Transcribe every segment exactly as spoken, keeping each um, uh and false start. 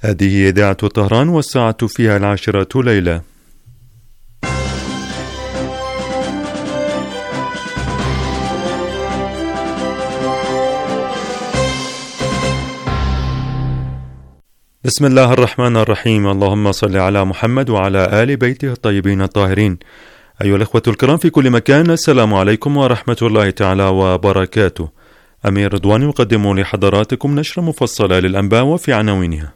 هذه إذاعة طهران والساعة فيها العاشرة ليلة. بسم الله الرحمن الرحيم. اللهم صل على محمد وعلى آل بيته الطيبين الطاهرين. أيها الأخوة الكرام في كل مكان، السلام عليكم ورحمة الله تعالى وبركاته. أمير رضوان يقدم لحضراتكم نشرة مفصلة للأنباء وفي عناوينها: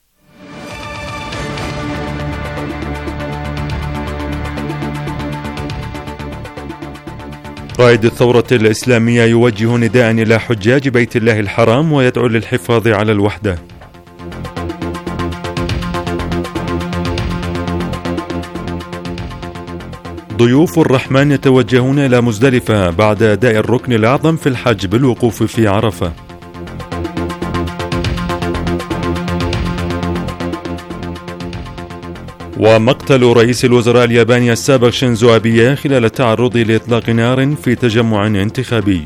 قائد الثورة الإسلامية يوجه نداء إلى حجاج بيت الله الحرام ويدعو للحفاظ على الوحدة. ضيوف الرحمن يتوجهون إلى مزدلفة بعد أداء الركن الأعظم في الحج بالوقوف في عرفة. ومقتل رئيس الوزراء الياباني السابق شينزو أبي خلال التعرض لإطلاق نار في تجمع انتخابي.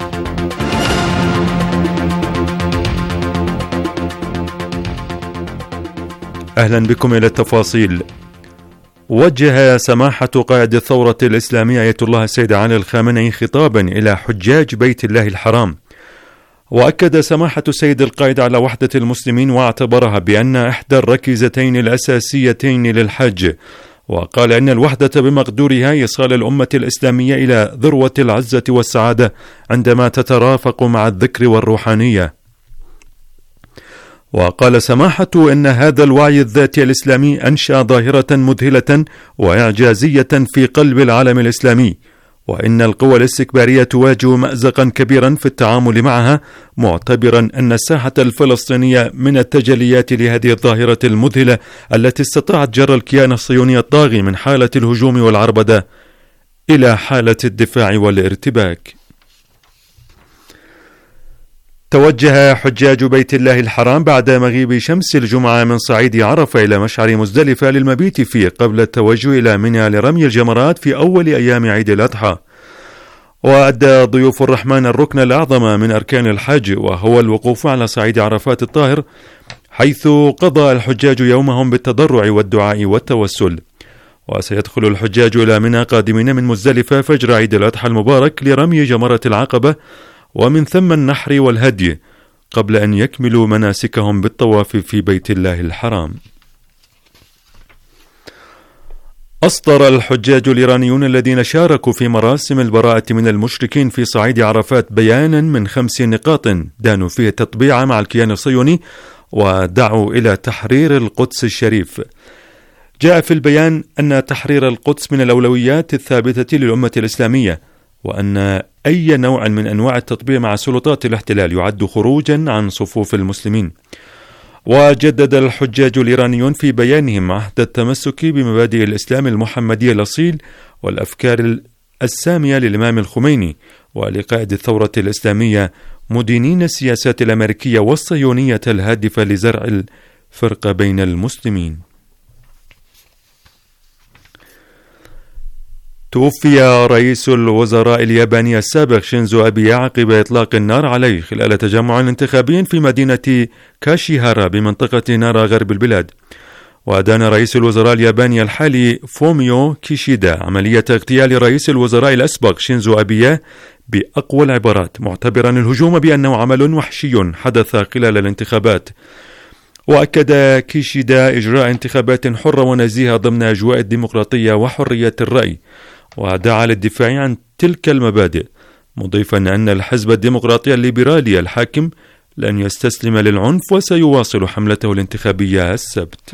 أهلا بكم إلى التفاصيل. وجه سماحة قائد الثورة الإسلامية آية الله السيد علي الخامنئي خطابا إلى حجاج بيت الله الحرام، وأكد سماحة السيد القائد على وحدة المسلمين واعتبرها بأن إحدى الركيزتين الأساسيتين للحج، وقال أن الوحدة بمقدورها إيصال الأمة الإسلامية إلى ذروة العزة والسعادة عندما تترافق مع الذكر والروحانية. وقال سماحة إن هذا الوعي الذاتي الإسلامي أنشأ ظاهرة مذهلة وإعجازية في قلب العالم الإسلامي، وإن القوى الاستكبارية تواجه مأزقا كبيرا في التعامل معها، معتبرا أن الساحة الفلسطينية من التجليات لهذه الظاهرة المذهلة التي استطاعت جر الكيان الصهيوني الطاغي من حالة الهجوم والعربدة إلى حالة الدفاع والارتباك. توجه حجاج بيت الله الحرام بعد مغيب شمس الجمعة من صعيد عرفة إلى مشعر مزدلفة للمبيت فيه قبل التوجه إلى منى لرمي الجمرات في أول أيام عيد الأضحى. وأدى ضيوف الرحمن الركن الأعظم من أركان الحج، وهو الوقوف على صعيد عرفات الطاهر، حيث قضى الحجاج يومهم بالتضرع والدعاء والتوسل. وسيدخل الحجاج إلى منى قادمين من مزدلفة فجر عيد الأضحى المبارك لرمي جمرة العقبة، ومن ثم النحر والهدي، قبل أن يكملوا مناسكهم بالطواف في بيت الله الحرام. أصدر الحجاج الإيرانيون الذين شاركوا في مراسم البراءة من المشركين في صعيد عرفات بيانا من خمس نقاط دانوا فيه التطبيع مع الكيان الصهيوني ودعوا إلى تحرير القدس الشريف. جاء في البيان أن تحرير القدس من الأولويات الثابتة للأمة الإسلامية، وأن أي نوع من أنواع التطبيع مع سلطات الاحتلال يعد خروجا عن صفوف المسلمين. وجدد الحجاج الإيرانيون في بيانهم عهد التمسك بمبادئ الإسلام المحمدي الأصيل والأفكار السامية للإمام الخميني ولقائد الثورة الإسلامية، مدينين السياسات الأمريكية والصهيونية الهادفة لزرع الفرقة بين المسلمين. توفي رئيس الوزراء الياباني السابق شينزو أبي عقب إطلاق النار عليه خلال تجمع انتخابي في مدينة كاشيهارا بمنطقة نارا غرب البلاد. وأدان رئيس الوزراء الياباني الحالي فوميو كيشيدا عملية اغتيال رئيس الوزراء الأسبق شينزو أبي بأقوى العبارات، معتبرا الهجوم بأنه عمل وحشي حدث خلال الانتخابات. وأكد كيشيدا إجراء انتخابات حرة ونزيهة ضمن أجواء الديمقراطية وحرية الرأي، ودعا للدفاع عن تلك المبادئ، مضيفا أن الحزب الديمقراطي الليبرالي الحاكم لن يستسلم للعنف وسيواصل حملته الانتخابية السبت.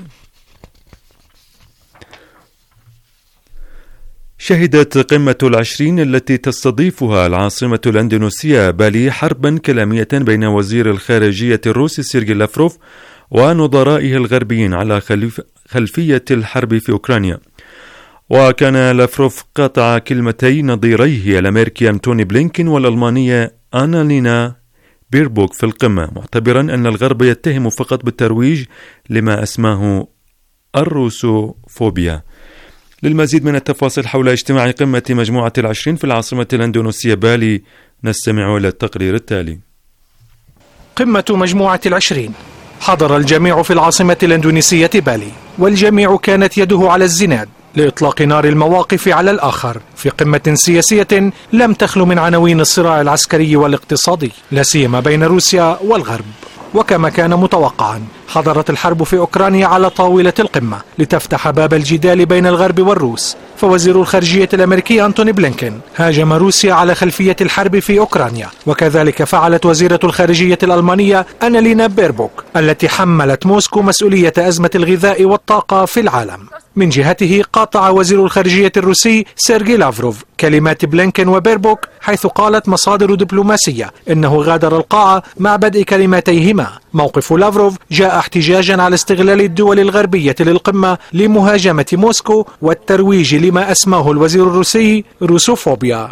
شهدت قمة العشرين التي تستضيفها العاصمة الأندونيسية بالي حربا كلامية بين وزير الخارجية الروسي سيرجي لافروف ونظرائه الغربيين على خلفية الحرب في أوكرانيا. وكان لافروف قاطع كلمتي نظيريه الأمريكي أنتوني بلينكين والألمانية آنالينا بيربوك في القمة، معتبرا أن الغرب يتهم فقط بالترويج لما أسماه الروسوفوبيا. للمزيد من التفاصيل حول اجتماع قمة مجموعة العشرين في العاصمة الأندونيسية بالي نستمع إلى التقرير التالي. قمة مجموعة العشرين حضر الجميع في العاصمة الإندونيسية بالي، والجميع كانت يده على الزناد لإطلاق نار المواقف على الآخر في قمة سياسية لم تخلو من عناوين الصراع العسكري والاقتصادي، لا سيما بين روسيا والغرب. وكما كان متوقعا حضرت الحرب في أوكرانيا على طاولة القمة لتفتح باب الجدال بين الغرب والروس، فوزير الخارجية الأمريكي أنتوني بلينكين هاجم روسيا على خلفية الحرب في أوكرانيا، وكذلك فعلت وزيرة الخارجية الألمانية أنالينا بيربوك التي حملت موسكو مسؤولية أزمة الغذاء والطاقة في العالم. من جهته قاطع وزير الخارجية الروسي سيرجي لافروف كلمات بلينكين وبيربوك، حيث قالت مصادر دبلوماسية إنه غادر القاعة مع بدء كلماتيهما. موقف لافروف جاء احتجاجا على استغلال الدول الغربية للقمة لمهاجمة موسكو والترويج لما أسماه الوزير الروسي روسوفوبيا.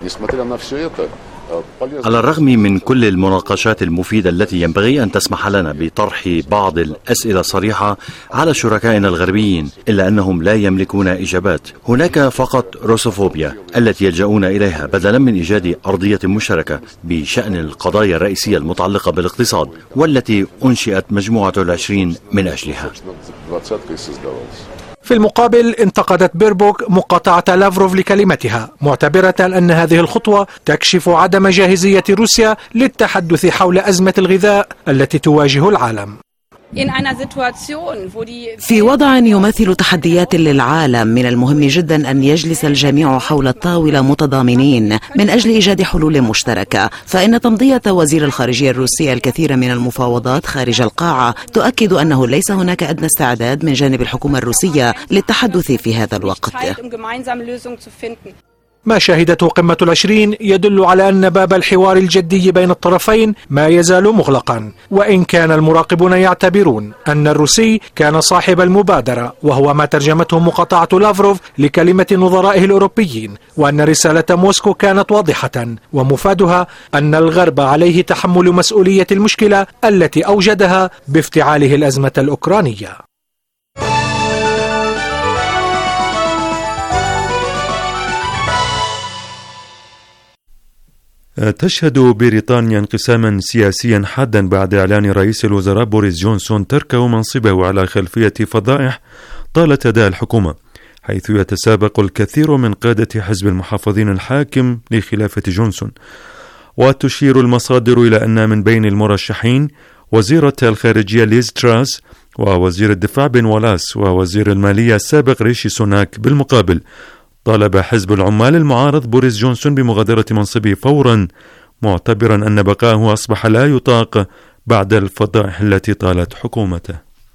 على الرغم من كل المناقشات المفيدة التي ينبغي أن تسمح لنا بطرح بعض الأسئلة الصريحة على شركائنا الغربيين، إلا أنهم لا يملكون إجابات. هناك فقط روسوفوبيا التي يلجؤون إليها بدلا من إيجاد أرضية مشتركة بشأن القضايا الرئيسية المتعلقة بالاقتصاد والتي أنشئت مجموعة العشرين من أجلها. في المقابل انتقدت بيربوك مقاطعة لافروف لكلمتها، معتبرة أن هذه الخطوة تكشف عدم جاهزية روسيا للتحدث حول أزمة الغذاء التي تواجه العالم. في وضع يمثل تحديات للعالم، من المهم جدا أن يجلس الجميع حول الطاولة متضامنين من أجل إيجاد حلول مشتركة، فإن تمضية وزير الخارجية الروسي الكثير من المفاوضات خارج القاعة تؤكد أنه ليس هناك أدنى استعداد من جانب الحكومة الروسية للتحدث في هذا الوقت. ما شهدته قمة العشرين يدل على أن باب الحوار الجدي بين الطرفين ما يزال مغلقا، وإن كان المراقبون يعتبرون أن الروسي كان صاحب المبادرة، وهو ما ترجمته مقاطعة لافروف لكلمة نظرائه الأوروبيين، وأن رسالة موسكو كانت واضحة ومفادها أن الغرب عليه تحمل مسؤولية المشكلة التي أوجدها بافتعاله الأزمة الأوكرانية. تشهد بريطانيا انقساما سياسيا حادا بعد إعلان رئيس الوزراء بوريس جونسون تركه منصبه على خلفية فضائح طالت أداء الحكومة، حيث يتسابق الكثير من قادة حزب المحافظين الحاكم لخلافة جونسون. وتشير المصادر إلى أن من بين المرشحين وزيرة الخارجية ليز تراس ووزير الدفاع بن والاس ووزير المالية السابق ريشي سوناك. بالمقابل طالب حزب العمال المعارض بوريس جونسون بمغادرة منصبه فورا، معتبرا أن بقاءه أصبح لا يطاق بعد الفضائح التي طالت حكومته.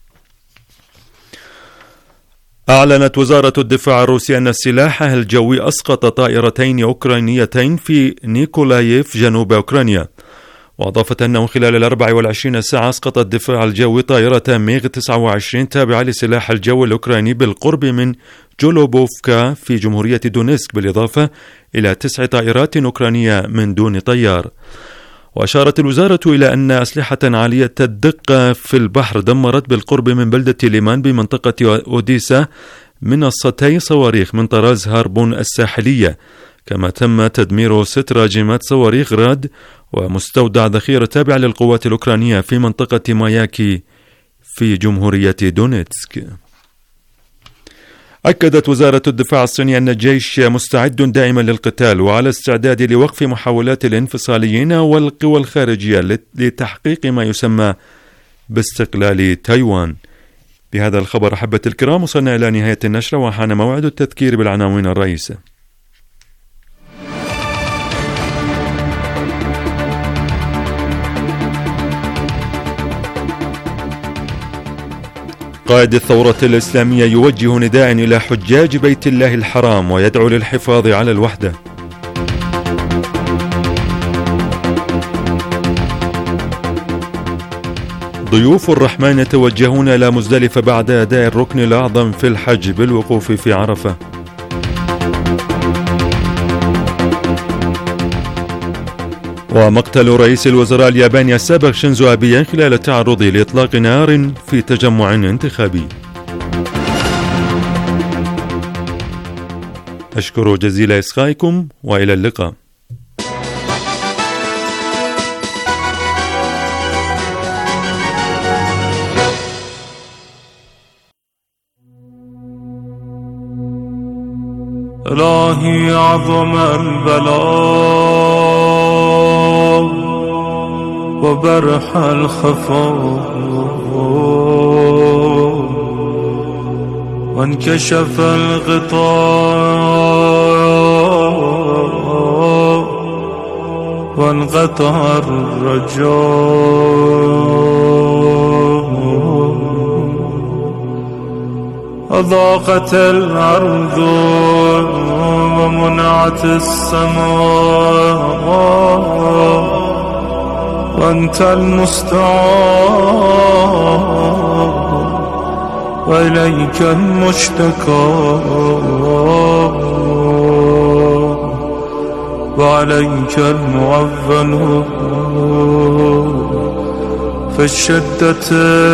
أعلنت وزارة الدفاع الروسية أن سلاحها الجوي أسقط طائرتين أوكرانيتين في نيكولايف جنوب أوكرانيا، وأضافت أنه خلال الأربع والعشرين ساعة أسقط الدفاع الجوي طائرة ميغ تسعة وعشرين تابعة لسلاح الجو الأوكراني بالقرب من جولوبوفكا في جمهورية دونيسك، بالإضافة إلى تسع طائرات أوكرانية من دون طيار. وأشارت الوزارة إلى أن أسلحة عالية الدقة في البحر دمرت بالقرب من بلدة ليمان بمنطقة أوديسا منصتي صواريخ من طراز هاربون الساحلية، كما تم تدمير ست راجمات صواريخ غراد ومستودع ذخيرة تابع للقوات الأوكرانية في منطقة ماياكي في جمهورية دونيتسك. أكدت وزارة الدفاع الصينية أن الجيش مستعد دائما للقتال وعلى استعداد لوقف محاولات الانفصاليين والقوى الخارجية لتحقيق ما يسمى باستقلال تايوان. بهذا الخبر أحبة الكرام وصلنا إلى نهاية النشرة، وحان موعد التذكير بالعناوين الرئيسة. قائد الثورة الإسلامية يوجه نداء إلى حجاج بيت الله الحرام ويدعو للحفاظ على الوحدة. ضيوف الرحمن يتوجهون إلى مزدلفة بعد أداء الركن الأعظم في الحج بالوقوف في عرفة. ومقتل رئيس الوزراء الياباني السابق شينزو أبي خلال التعرض لإطلاق نار في تجمع انتخابي. أشكر جزيل إصغائكم وإلى اللقاء. إلهي عظم البلاء وبرح الخفاء وانكشف الغطاء وانقطع الرجاء أضاقت الأرض ومنعت السماء وأنت المستعان وإليك المشتكى وعليك المعول في الشدة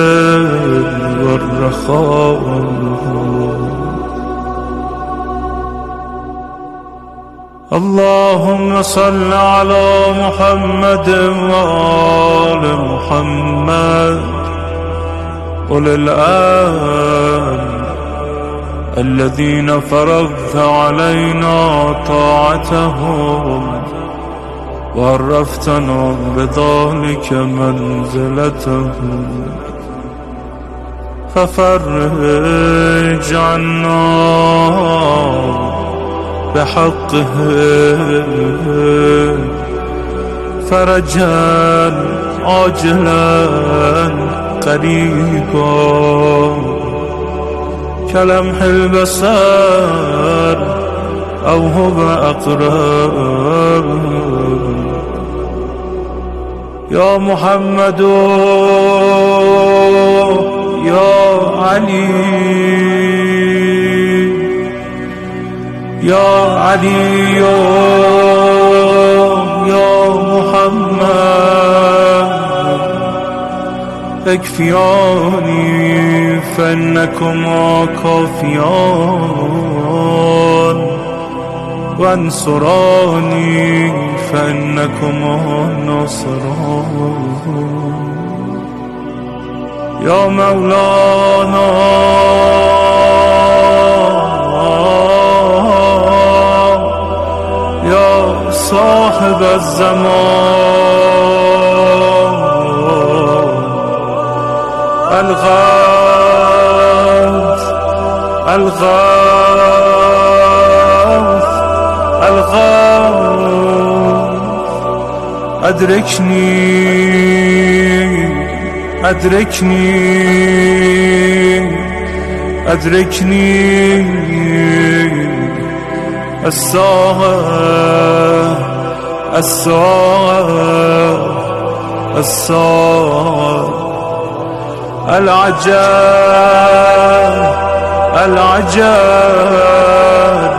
والرخاء. اللهم صل على محمد وآل محمد أولي الآن الذين فرضت علينا طاعتهم وعرفتنا بذلك منزلتهم ففرج عنا بحقهم فرجا عاجلا قريبا كلمح البصر أو هو أقرب. يا محمد يا علي يا علي يا محمد اكفياني فإنكما كافيان وانصراني فإنكما ناصران. يا مولانا يا صاحب الزمان الغوث الغوث الغوث أدركني أدركني أدركني الساعة الساعة الساعة العجاب العجاب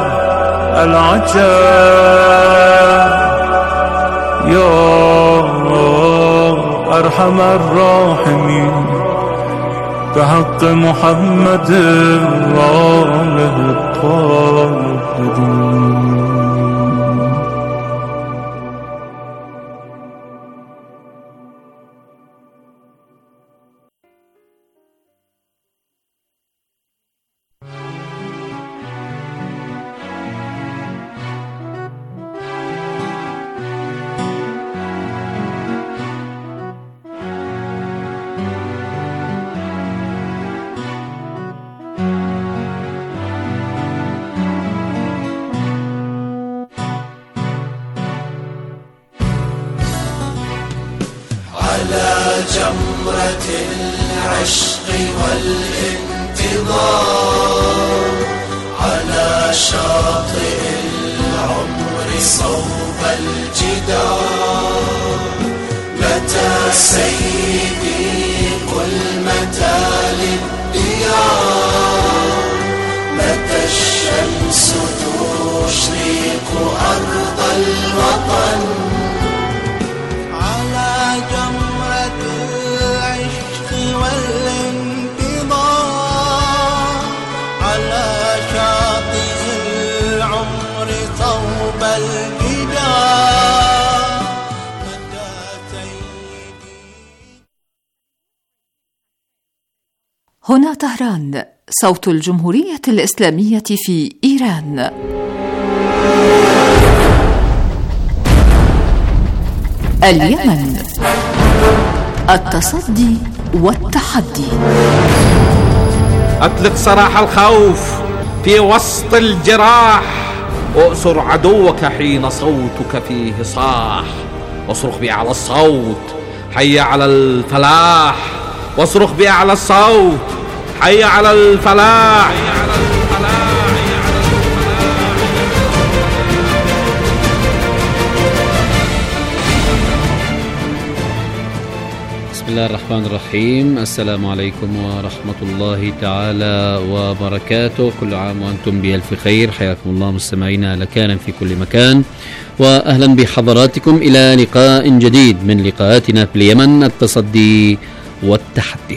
العجاب. يا أرحم الراحمين بحق محمد وآله الطاهرين. جمرة العشق والانتظار على شاطئ العمر صوب الجدار. متى سيدي قل متى للديار، متى الشمس تشرق أرض الوطن. هنا طهران، صوت الجمهورية الإسلامية في إيران. اليمن. التصدي والتحدي. أطلق سراح الخوف في وسط الجراح، وأسر عدوك حين صوتك فيه صاح، واصرخ بأعلى الصوت حي على الفلاح، واصرخ بأعلى الصوت حي على الفلاح. بسم الله الرحمن الرحيم. السلام عليكم ورحمة الله تعالى وبركاته. كل عام وأنتم بألف خير. حياكم الله مستمعينا لكان في كل مكان، وأهلا بحضراتكم إلى لقاء جديد من لقاءاتنا في اليمن، التصدي والتحدي.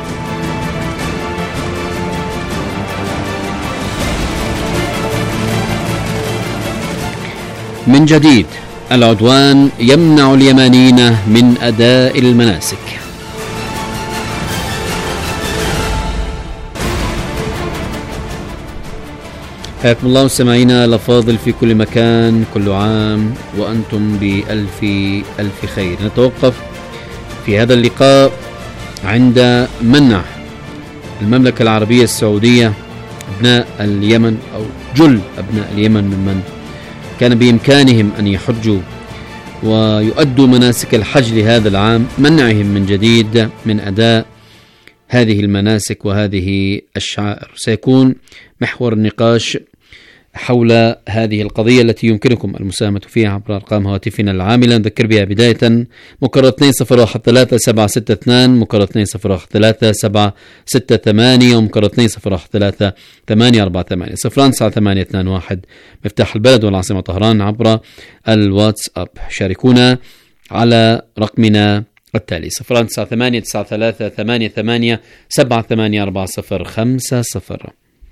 من جديد، العدوان يمنع اليمنيين من أداء المناسك. حياكم الله مستمعينا الأفاضل في كل مكان، كل عام وأنتم بألف ألف خير. نتوقف في هذا اللقاء عند منع المملكة العربية السعودية أبناء اليمن أو جل أبناء اليمن ممن كان بإمكانهم أن يحجوا ويؤدوا مناسك الحج لهذا العام، منعهم من جديد من أداء هذه المناسك وهذه الشعائر. سيكون محور النقاش حول هذه القضية التي يمكنكم المساهمة فيها عبر أرقام هواتفنا العاملة. نذكر بها بداية مكرر اثنين صفر واحد ثلاثة سبعة ستة اثنين، مكرر اثنين صفر واحد ثلاثة سبعة ستة ثمانية، ومكرر اثنين صفر واحد ثلاثة ثمانية أربعة ثمانية صفر تسعة ثمانية اثنين واحد مفتاح البلد والعاصمة طهران عبر الواتساب. شاركونا على رقمنا التالي صفر تسعة ثمانية تسعة ثلاثة ثمانية ثمانية سبعة ثمانية أربعة صفر خمسة صفر.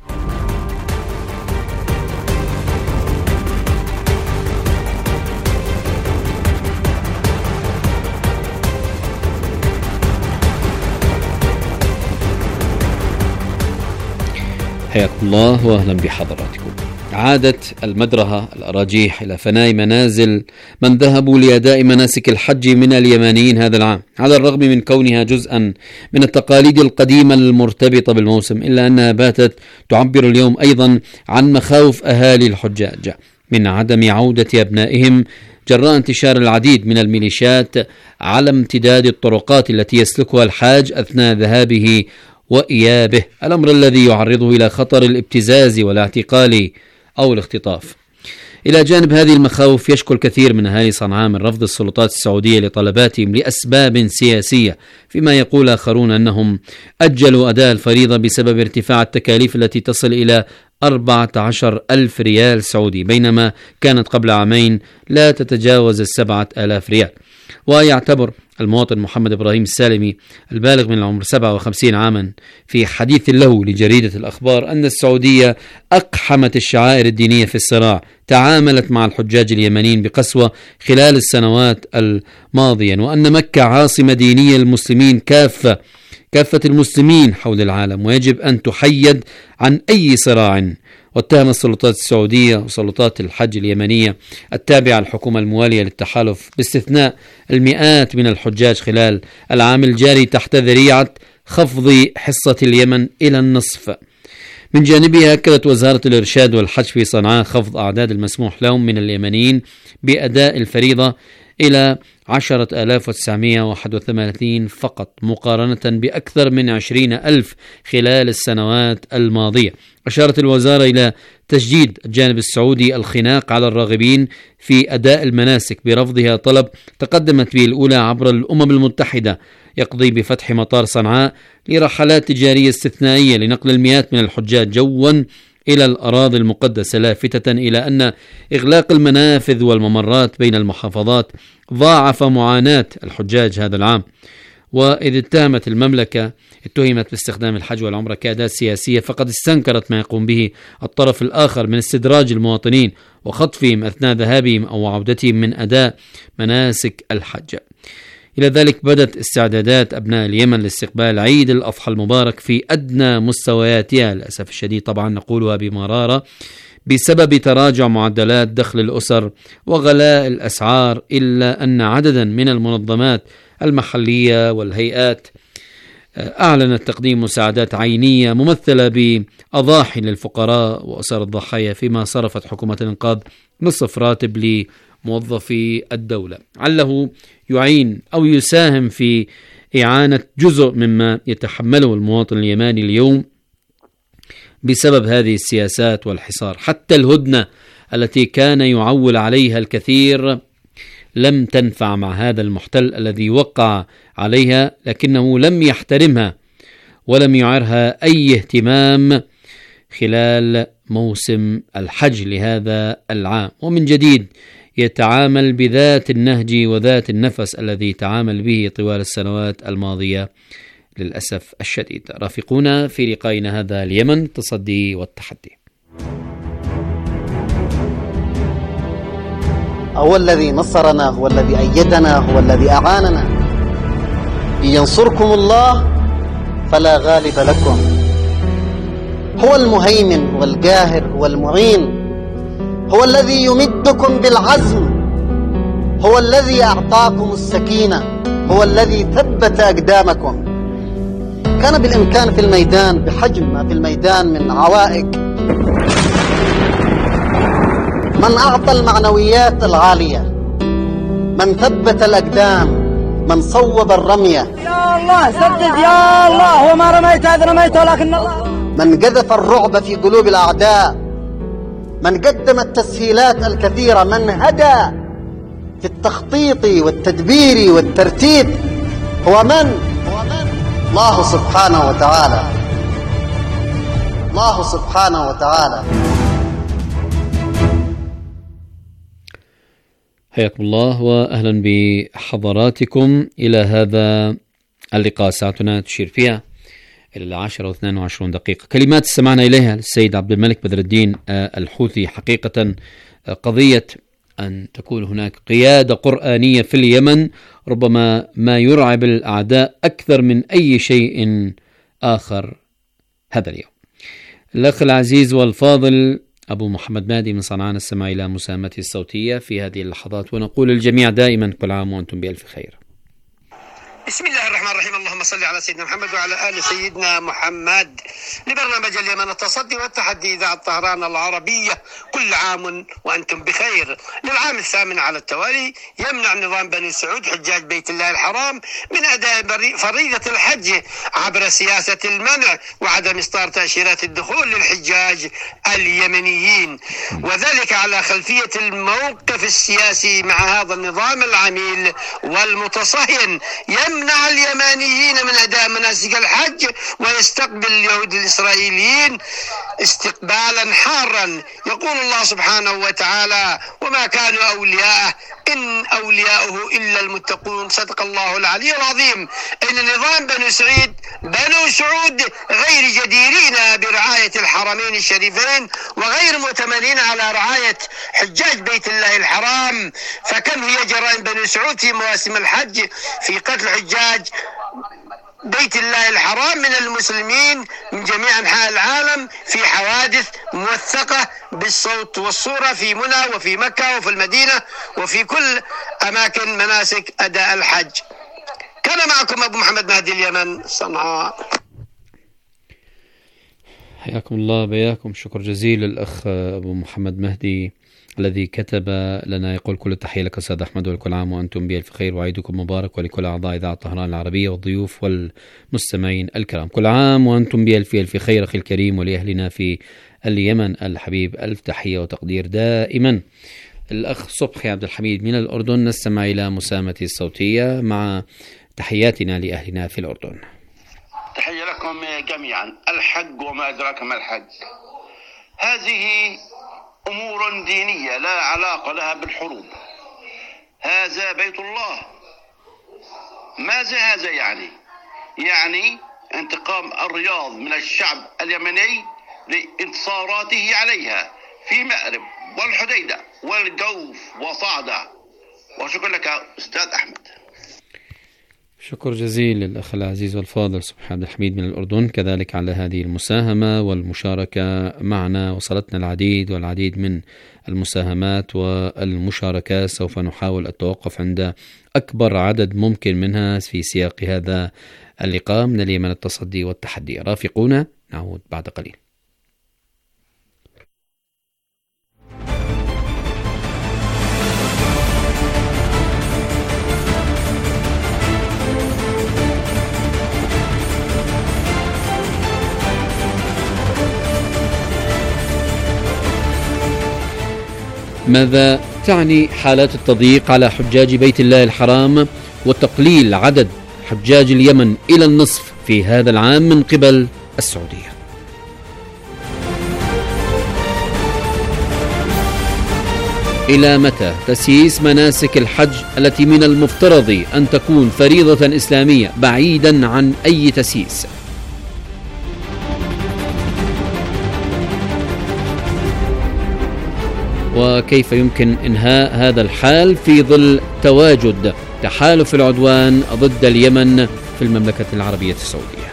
حياكم الله واهلا بحضراتكم. عادت المدرهة الأراجيح إلى فناء منازل من ذهبوا لأداء مناسك الحج من اليمنيين هذا العام، على الرغم من كونها جزءا من التقاليد القديمة المرتبطة بالموسم، إلا أنها باتت تعبر اليوم أيضا عن مخاوف أهالي الحجاج من عدم عودة أبنائهم جراء انتشار العديد من الميليشيات على امتداد الطرقات التي يسلكها الحاج أثناء ذهابه وإيابه، الأمر الذي يعرضه إلى خطر الابتزاز والاعتقال أو الاختطاف. إلى جانب هذه المخاوف، يشكو الكثير من أهالي صنعاء من رفض السلطات السعودية لطلباتهم لأسباب سياسية، فيما يقول آخرون أنهم أجلوا أداء الفريضة بسبب ارتفاع التكاليف التي تصل إلى أربعة عشر ألف ريال سعودي، بينما كانت قبل عامين لا تتجاوز السبعة آلاف ريال. ويعتبر المواطن محمد إبراهيم السالمي البالغ من العمر سبعة وخمسين عاما في حديث له لجريدة الأخبار أن السعودية أقحمت الشعائر الدينية في الصراع، تعاملت مع الحجاج اليمنيين بقسوة خلال السنوات الماضية، وأن مكة عاصمة دينية للمسلمين كافة كافة المسلمين حول العالم، ويجب أن تحيد عن أي صراع. واتهم السلطات السعودية وسلطات الحج اليمنية التابعة للحكومة الموالية للتحالف باستثناء المئات من الحجاج خلال العام الجاري تحت ذريعة خفض حصة اليمن إلى النصف. من جانبها أكدت وزارة الإرشاد والحج في صنعاء خفض أعداد المسموح لهم من اليمنيين بأداء الفريضة إلى عشرة آلاف وتسعمائة وواحد وثلاثين فقط، مقارنة بأكثر من عشرين ألف خلال السنوات الماضية. أشارت الوزارة إلى تجديد الجانب السعودي الخناق على الراغبين في أداء المناسك برفضها طلب تقدمت به الأولى عبر الأمم المتحدة يقضي بفتح مطار صنعاء لرحلات تجارية استثنائية لنقل المئات من الحجاج جوا إلى الأراضي المقدسة، لافتة إلى أن إغلاق المنافذ والممرات بين المحافظات ضاعف معاناة الحجاج هذا العام. وإذ اتهمت المملكة اتهمت باستخدام الحج والعمرة كأداة سياسية، فقد استنكرت ما يقوم به الطرف الآخر من استدراج المواطنين وخطفهم أثناء ذهابهم أو عودتهم من أداء مناسك الحج. إلى ذلك بدت استعدادات أبناء اليمن لاستقبال عيد الأضحى المبارك في أدنى مستوياتها، للأسف الشديد طبعا نقولها بمرارة، بسبب تراجع معدلات دخل الأسر وغلاء الأسعار، إلا أن عددا من المنظمات المحلية والهيئات أعلنت تقديم مساعدات عينية ممثلة بأضاحي للفقراء وأسر الضحايا، فيما صرفت حكومة الإنقاذ نصف راتب لموظفي الدولة، عله يعين أو يساهم في إعانة جزء مما يتحمله المواطن اليماني اليوم بسبب هذه السياسات والحصار. حتى الهدنة التي كان يعول عليها الكثير لم تنفع مع هذا المحتل الذي وقع عليها، لكنه لم يحترمها ولم يعرها أي اهتمام خلال موسم الحج لهذا العام، ومن جديد يتعامل بذات النهج وذات النفس الذي تعامل به طوال السنوات الماضية للأسف الشديد. رافقونا في لقائنا هذا اليمن، التصدي والتحدي. هو الذي نصرنا، هو الذي أيدنا، هو الذي أعاننا. إن ينصركم الله فلا غالب لكم. هو المهيمن والقاهر والمعين، هو الذي يمدكم بالعزم، هو الذي أعطاكم السكينة، هو الذي ثبت أقدامكم. كان بالإمكان في الميدان بحجم ما في الميدان من عوائق، من أعطى المعنويات العالية، من ثبت الأقدام، من صوب الرمية. يا الله سدد يا الله، وما رميت هذا رميت ولكن الله. من قذف الرعب في قلوب الأعداء، من قدم التسهيلات الكثيرة، من هدى في التخطيط والتدبير والترتيب، هو من؟ الله سبحانه وتعالى. الله سبحانه وتعالى. حياكم الله وأهلا بحضراتكم إلى هذا اللقاء. ساعتنا تشير فيها إلى العاشرة واثنان وعشرون دقيقة. كلمات استمعنا إليها للسيد عبد الملك بدر الدين الحوثي. حقيقة قضية أن تكون هناك قيادة قرآنية في اليمن ربما ما يرعب الأعداء أكثر من أي شيء آخر هذا اليوم. الأخ العزيز والفاضل أبو محمد مهدي من صنعاء نستمع إلى مساهمته الصوتية في هذه اللحظات، ونقول للجميع دائما كل عام وأنتم بألف خير. بسم الله الرحمن الرحيم. اللهم صل على سيدنا محمد وعلى آل سيدنا محمد. لبرنامج اليمن التصدي والتحدي إذاعة طهران العربية، كل عام وأنتم بخير. للعام الثامن على التوالي يمنع نظام بني سعود حجاج بيت الله الحرام من أداء فريضة الحج عبر سياسة المنع وعدم إصدار تأشيرات الدخول للحجاج اليمنيين، وذلك على خلفية الموقف السياسي مع هذا النظام العميل والمتصهين يمنع اليمانيين من أداء مناسك الحج ويستقبل اليهود الإسرائيليين استقبالا حارا. يقول الله سبحانه وتعالى: وما كانوا أولياءه إن أولياؤه إلا المتقون. صدق الله العلي العظيم. إن نظام بنو سعيد بنو سعود غير جديرين برعاية الحرمين الشريفين وغير مؤتمنين على رعاية حجاج بيت الله الحرام. فكم هي جرائم بنو سعود في مواسم الحج في قتل حجاج بيت الله الحرام من المسلمين من جميع أنحاء العالم في حوادث موثقة بالصوت والصورة في منى وفي مكة وفي المدينة وفي كل أماكن مناسك أداء الحج. كان معكم أبو محمد مهدي اليمن صنعاء. حياكم الله بياكم. شكر جزيل الأخ أبو محمد مهدي الذي كتب لنا يقول: كل التحية لك أستاذ أحمد وكل عام وأنتم بألف خير وعيدكم مبارك، ولكل أعضاء إذاعة طهران العربية والضيوف والمستمعين الكرام كل عام وأنتم بألف ألف خير أخي الكريم، ولأهلنا في اليمن الحبيب ألف تحية وتقدير دائما. الأخ صبحي عبد الحميد من الأردن نستمع إلى مساهمته الصوتية مع تحياتنا لأهلنا في الأردن. تحية لكم جميعا. الحج وما أدراك ما الحج، هذه أمور دينية لا علاقة لها بالحروب. هذا بيت الله. ماذا هذا يعني؟ يعني انتقام الرياض من الشعب اليمني لانتصاراته عليها في مأرب والحديدة والجوف وصعدة. وشكرا لك أستاذ أحمد. شكر جزيل للأخ العزيز والفاضل صبحي عبد الحميد من الأردن، كذلك على هذه المساهمة والمشاركة معنا. وصلتنا العديد والعديد من المساهمات والمشاركات، سوف نحاول التوقف عند أكبر عدد ممكن منها في سياق هذا اللقاء من اليمن التصدي والتحدي. رافقونا، نعود بعد قليل. ماذا تعني حالات التضييق على حجاج بيت الله الحرام وتقليل عدد حجاج اليمن إلى النصف في هذا العام من قبل السعودية؟ إلى متى تسييس مناسك الحج التي من المفترض أن تكون فريضة إسلامية بعيدا عن أي تسييس؟ وكيف يمكن إنهاء هذا الحال في ظل تواجد تحالف العدوان ضد اليمن في المملكة العربية السعودية؟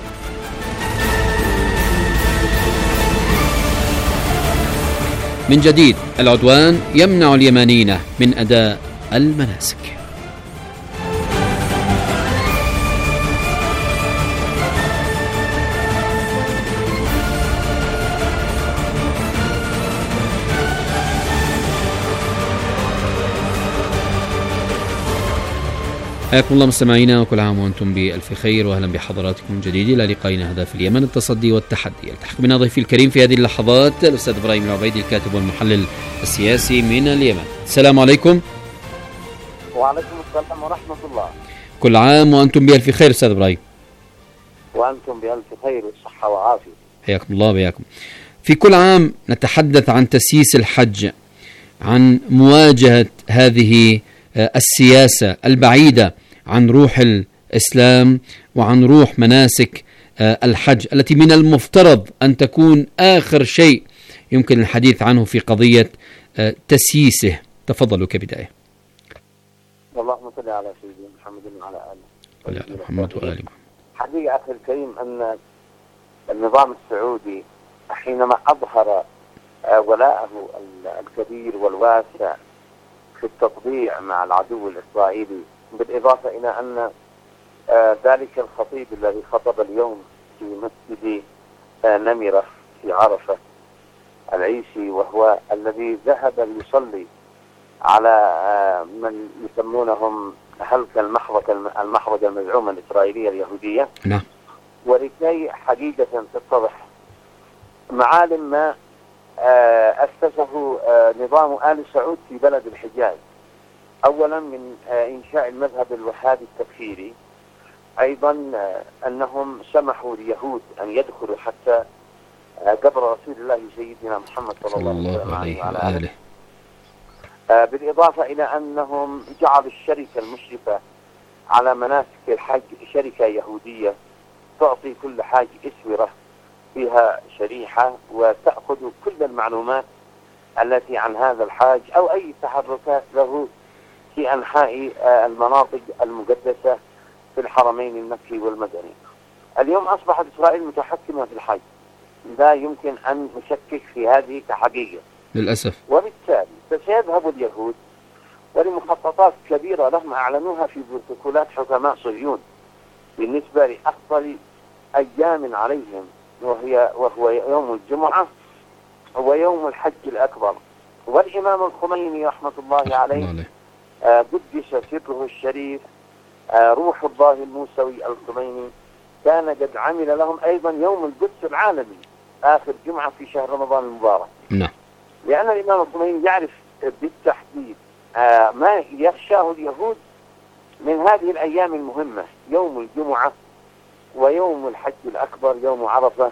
من جديد، العدوان يمنع اليمنيين من أداء المناسك. حياكم الله مستمعينا، وكل عام وانتم بألف خير، واهلا بحضراتكم من جديد الى لقائنا هذا في اليمن التصدي والتحدي. التحق بنا ضيفي الكريم في هذه اللحظات الاستاذ ابراهيم العبيدي، الكاتب والمحلل السياسي من اليمن. السلام عليكم. وعليكم السلام ورحمة الله. كل عام وانتم بألف خير استاذ ابراهيم. وانتم بألف خير والصحة وعافية. حياكم الله وبياكم. في كل عام نتحدث عن تسييس الحج، عن مواجهة هذه السياسة البعيدة عن روح الإسلام وعن روح مناسك الحج التي من المفترض أن تكون آخر شيء يمكن الحديث عنه في قضية تسييسه. تفضلوا كبداية. اللهم صل على سيدنا محمد وعلى آله وعلى محمد وآله. حقيقة أخي الكريم أن النظام السعودي حينما أظهر ولاءه الكبير والواسع في التطبيع مع العدو الإسرائيلي، بالإضافة إلى أن آه ذلك الخطيب الذي خطب اليوم في مسجد آه نمرة في عرفة العيسي، وهو الذي ذهب ليصلي على آه من يسمونهم هلك المحوكة المحوكة المزعومة الإسرائيلية اليهودية. نعم. ولكي حقيقة تتضح معالم ما أسسه نظام آل سعود في بلد الحجاز، أولا من إنشاء المذهب الوهابي التكفيري، أيضا أنهم سمحوا ليهود أن يدخلوا حتى قبر رسول الله سيدنا محمد صلى الله عليه وعلى آله، بالإضافة إلى أنهم جعلوا الشركة المشرفة على مناسك الحج شركة يهودية تعطي كل حاج إسورة فيها شريحة وتأخذ كل المعلومات التي عن هذا الحاج أو أي تحركات له في أنحاء المناطق المقدسة في الحرمين المكي والمدني. اليوم أصبحت إسرائيل متحكمة في الحج، لا يمكن أن نشكك في هذه كحقيقة للأسف. وبالتالي سيذهب اليهود ولمخططات كبيرة لهم أعلنوها في بروتوكولات حكماء صهيون بالنسبة لأفضل أيام عليهم، وهي وهو يوم الجمعة ويوم الحج الأكبر. والإمام الخميني رحمة الله عليه آه قدس سره الشريف، آه روح الله الموسوي الخميني، كان قد عمل لهم أيضا يوم القدس العالمي آخر جمعة في شهر رمضان المبارك. نعم. لأن الإمام الخميني يعرف بالتحديد آه ما يخشاه اليهود من هذه الأيام المهمة، يوم الجمعة ويوم الحج الأكبر يوم عرفة،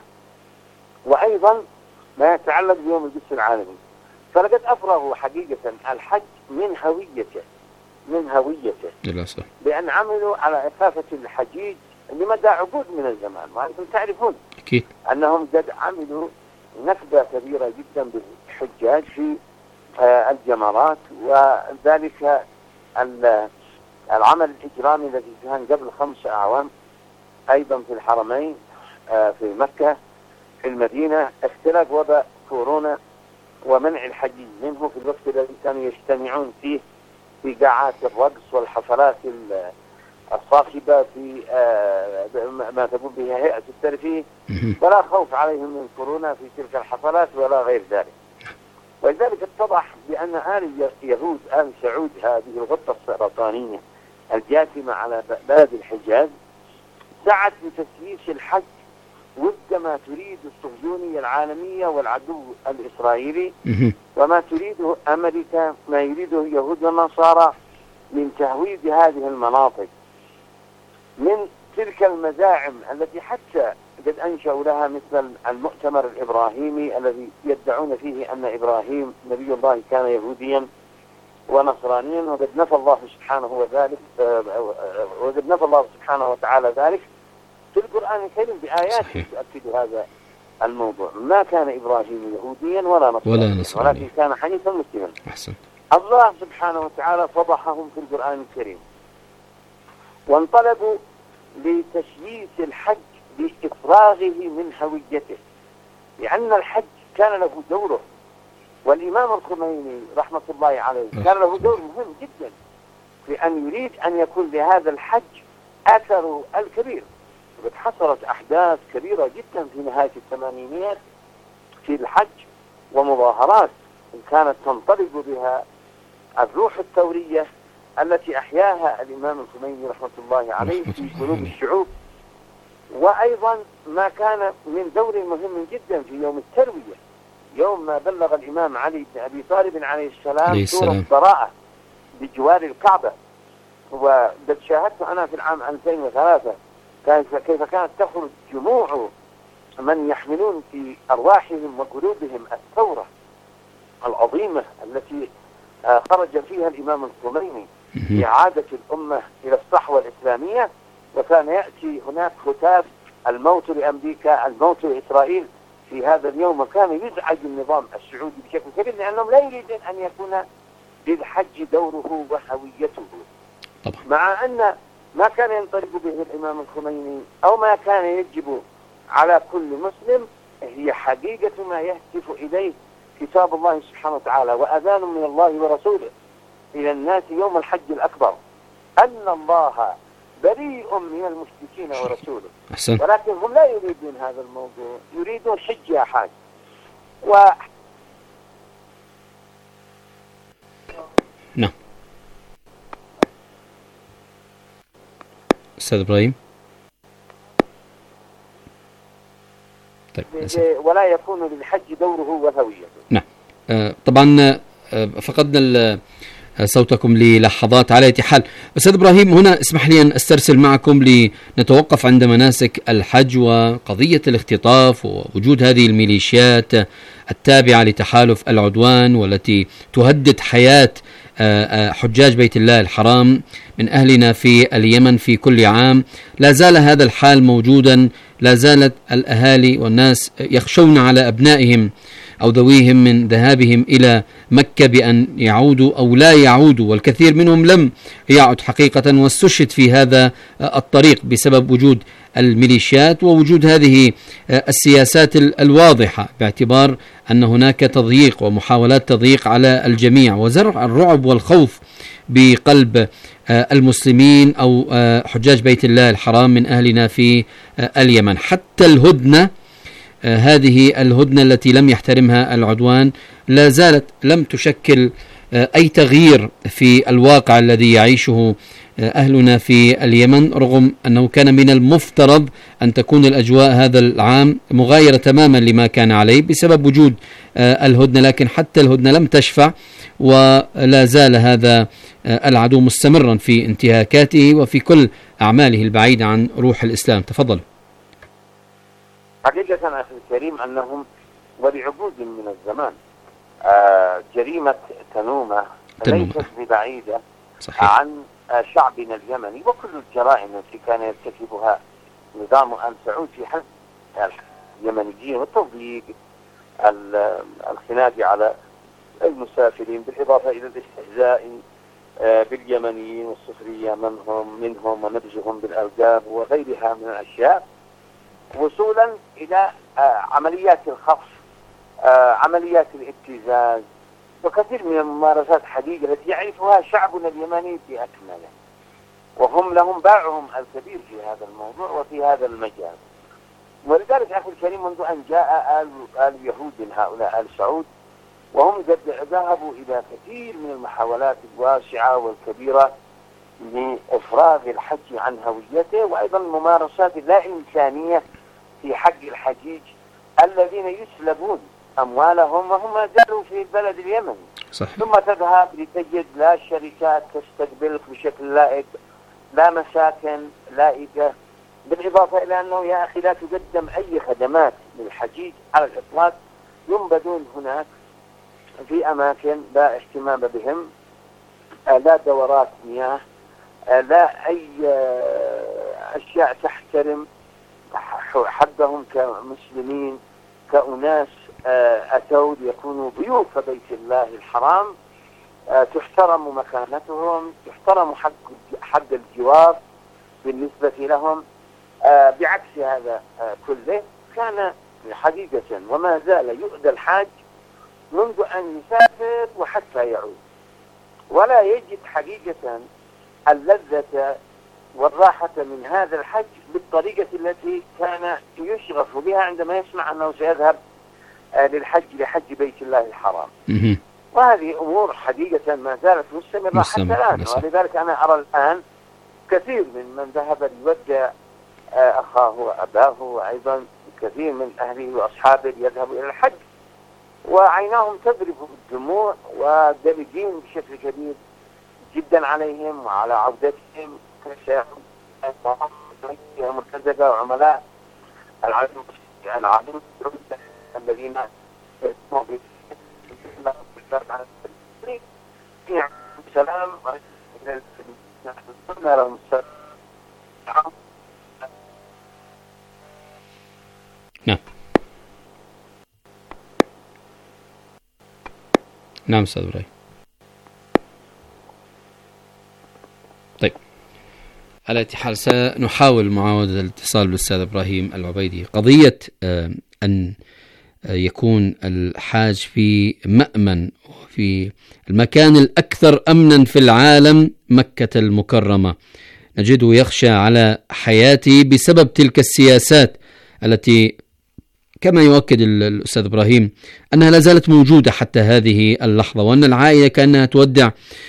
وأيضا ما يتعلق بيوم القدس العالمي. فلقد أفرغوا حقيقة الحج من هويته من هويته للأسف، لأن عملوا على إخافة الحجيج لمدى عقود من الزمان، وأنتم تعرفون أكيد أنهم قد عملوا نكبة كبيرة جدا بالحجاج في آه الجمرات، وذلك العمل الإجرامي الذي كان قبل خمس أعوام أيضا في الحرمين في مكة في المدينة، اختلاف وباء كورونا ومنع الحجيج منه في الوقت الذي كانوا يجتمعون فيه في قاعات الرقص والحفلات الصاخبة في ما تقوم به هيئة الترفيه، ولا خوف عليهم من كورونا في تلك الحفلات ولا غير ذلك. ولذلك اتضح بأن آل يهود آل سعود هذه الغطة السرطانية الجاثمة على بلد الحجاز سعت لتسييس الحج وفق ما تريد الصهيونية العالمية والعدو الإسرائيلي وما تريده أمريكا، ما يريده يهود والنصارى من تهويد هذه المناطق من تلك المزاعم التي حتى قد أنشأوا لها مثل المؤتمر الإبراهيمي الذي يدعون فيه أن إبراهيم نبي الله كان يهوديا ونصرانيا، وقد نفى الله سبحانه وذلك وقد نفى الله سبحانه وتعالى ذلك في القرآن الكريم بآيات تؤكد هذا الموضوع. ما كان إبراهيم يهوديا ولا نصرانيا ولكن كان حنيفا مسلما. أحسن. الله سبحانه وتعالى فضحهم في القرآن الكريم وانطلبوا لتشييس الحج بإفراغه من هويته، لأن الحج كان له دوره، والإمام الخميني رحمة الله عليه كان له دور مهم جدا في أن يريد أن يكون لهذا الحج أثره الكبير. وقد حصلت أحداث كبيرة جدا في نهاية الثمانينيات في الحج ومظاهرات كانت تنطلق بها الروح الثورية التي أحياها الإمام الخميني رحمة الله عليه في قلوب الشعوب. وأيضا ما كان من دور مهم جدا في يوم التروية، يوم ما بلغ الإمام علي بن أبي طالب عليه السلام سورة براءة بجوار الكعبة. وقد شاهدت أنا في العام ألفين وثلاثة كيف كانت تخرج جموع من يحملون في أرواحهم وقلوبهم الثورة العظيمة التي خرج فيها الإمام الخميني لإعادة الأمة إلى الصحوة الإسلامية. وكان يأتي هناك هتاف الموت لأمريكا، الموت لإسرائيل في هذا اليوم، وكان يزعج النظام السعودي بشكل كبير لأنهم لا يريدون أن يكون للحج دوره وهويته طبعا. مع أن ما كان ينطلق به الإمام الخميني أو ما كان يجب على كل مسلم هي حقيقة ما يهتف إليه كتاب الله سبحانه وتعالى وأذان من الله ورسوله إلى الناس يوم الحج الأكبر أن الله بريء من المشركين ورسوله. أحسن. ولكن هم لا يريدون هذا الموضوع، يريدون حج يا حاج. و نعم أستاذ إبراهيم. طيب. ولا يكون للحج دوره وهويته. نعم. آه طبعا آه فقدنا صوتكم للحظات على أي حال. أستاذ إبراهيم، هنا اسمح لي أن أسترسل معكم لنتوقف عند مناسك الحج وقضية الاختطاف ووجود هذه الميليشيات التابعة لتحالف العدوان والتي تهدد حياة حجاج بيت الله الحرام من أهلنا في اليمن في كل عام. لا زال هذا الحال موجودا، لا زالت الأهالي والناس يخشون على أبنائهم أو ذويهم من ذهابهم إلى مكة بأن يعودوا أو لا يعودوا، والكثير منهم لم يعد حقيقة واستشهد في هذا الطريق بسبب وجود الميليشيات ووجود هذه السياسات الواضحة، باعتبار أن هناك تضييق ومحاولات تضييق على الجميع وزرع الرعب والخوف بقلب المسلمين أو حجاج بيت الله الحرام من أهلنا في اليمن. حتى الهدنة، هذه الهدنة التي لم يحترمها العدوان، لا زالت لم تشكل أي تغيير في الواقع الذي يعيشه أهلنا في اليمن، رغم أنه كان من المفترض أن تكون الأجواء هذا العام مغايرة تماما لما كان عليه بسبب وجود الهدنة، لكن حتى الهدنة لم تشفع ولا زال هذا العدو مستمرا في انتهاكاته وفي كل أعماله البعيدة عن روح الإسلام. تفضل. حقيقة أخي الكريم أنهم ولعقود من الزمان آه جريمة تنومة ليست ببعيدة عن آه شعبنا اليمني وكل الجرائم التي كان يرتكبها نظام آل سعود في حق اليمنيين والتضييق، الخناق على المسافرين، بالإضافة إلى الاستهزاء باليمنيين والسخرية منهم منهم ونبذهم بالألقاب وغيرها من الأشياء، وصولا إلى عمليات الخطف، عمليات الابتزاز، وكثير من الممارسات حقيقة التي يعرفها شعبنا اليمني بأكمله، وهم لهم باعهم الكبير في هذا الموضوع وفي هذا المجال. ولذلك أخي الكريم منذ أن جاء آل, آل يهود من هؤلاء آل سعود وهم قد ذهبوا إلى كثير من المحاولات الواسعة والكبيرة لإفراغ الحج عن هويته، وأيضا الممارسات اللا إنسانية في حق الحجيج الذين يسلبون أموالهم وهم ما زالوا في البلد اليمني. صحيح. ثم تذهب لتجد لا شركات تستقبلك بشكل لائق، لا مساكن لائقة، بالإضافة إلى أنه يا أخي لا تقدم أي خدمات للحجيج على الإطلاق، ينبذون هناك في أماكن لا اهتمام بهم، لا دورات مياه، لا أي أشياء تحترم حقهم كمسلمين، كأناس أتوا ليكونوا ضيوف بيت الله الحرام، تحترم مكانتهم، تحترم حق حق الجوار بالنسبة لهم. بعكس هذا كله كان حقيقة وما زال يؤذى الحاج منذ أن يسافر وحتى يعود، ولا يجد حقيقة اللذة والراحة من هذا الحج بالطريقة التي كان يشغف بها عندما يسمع أنه سيذهب للحج لحج بيت الله الحرام. وهذه أمور حقيقة ما زالت مستمرة حتى الآن. ولذلك أنا أرى الآن كثير من من ذهب ليودع أخاه وأباه، وأيضا كثير من أهله وأصحابه يذهبوا إلى الحج وعيناهم تذرف بالدموع ودلجين بشكل كبير جدا عليهم وعلى عودتهم مرتزقة وعملاء العالم العالم الذين سلام لهم السلام. نعم نعم أستاذ إبراهيم. طيب، على أي حال سنحاول معاودة الاتصال بالأستاذ إبراهيم العبيدي. قضية أن يكون الحاج في مأمن وفي المكان الأكثر أمنا في العالم مكة المكرمة، نجده يخشى على حياته بسبب تلك السياسات التي كما يؤكد الأستاذ إبراهيم أنها لا زالت موجودة حتى هذه اللحظة، وأن العائلة كأنها تودع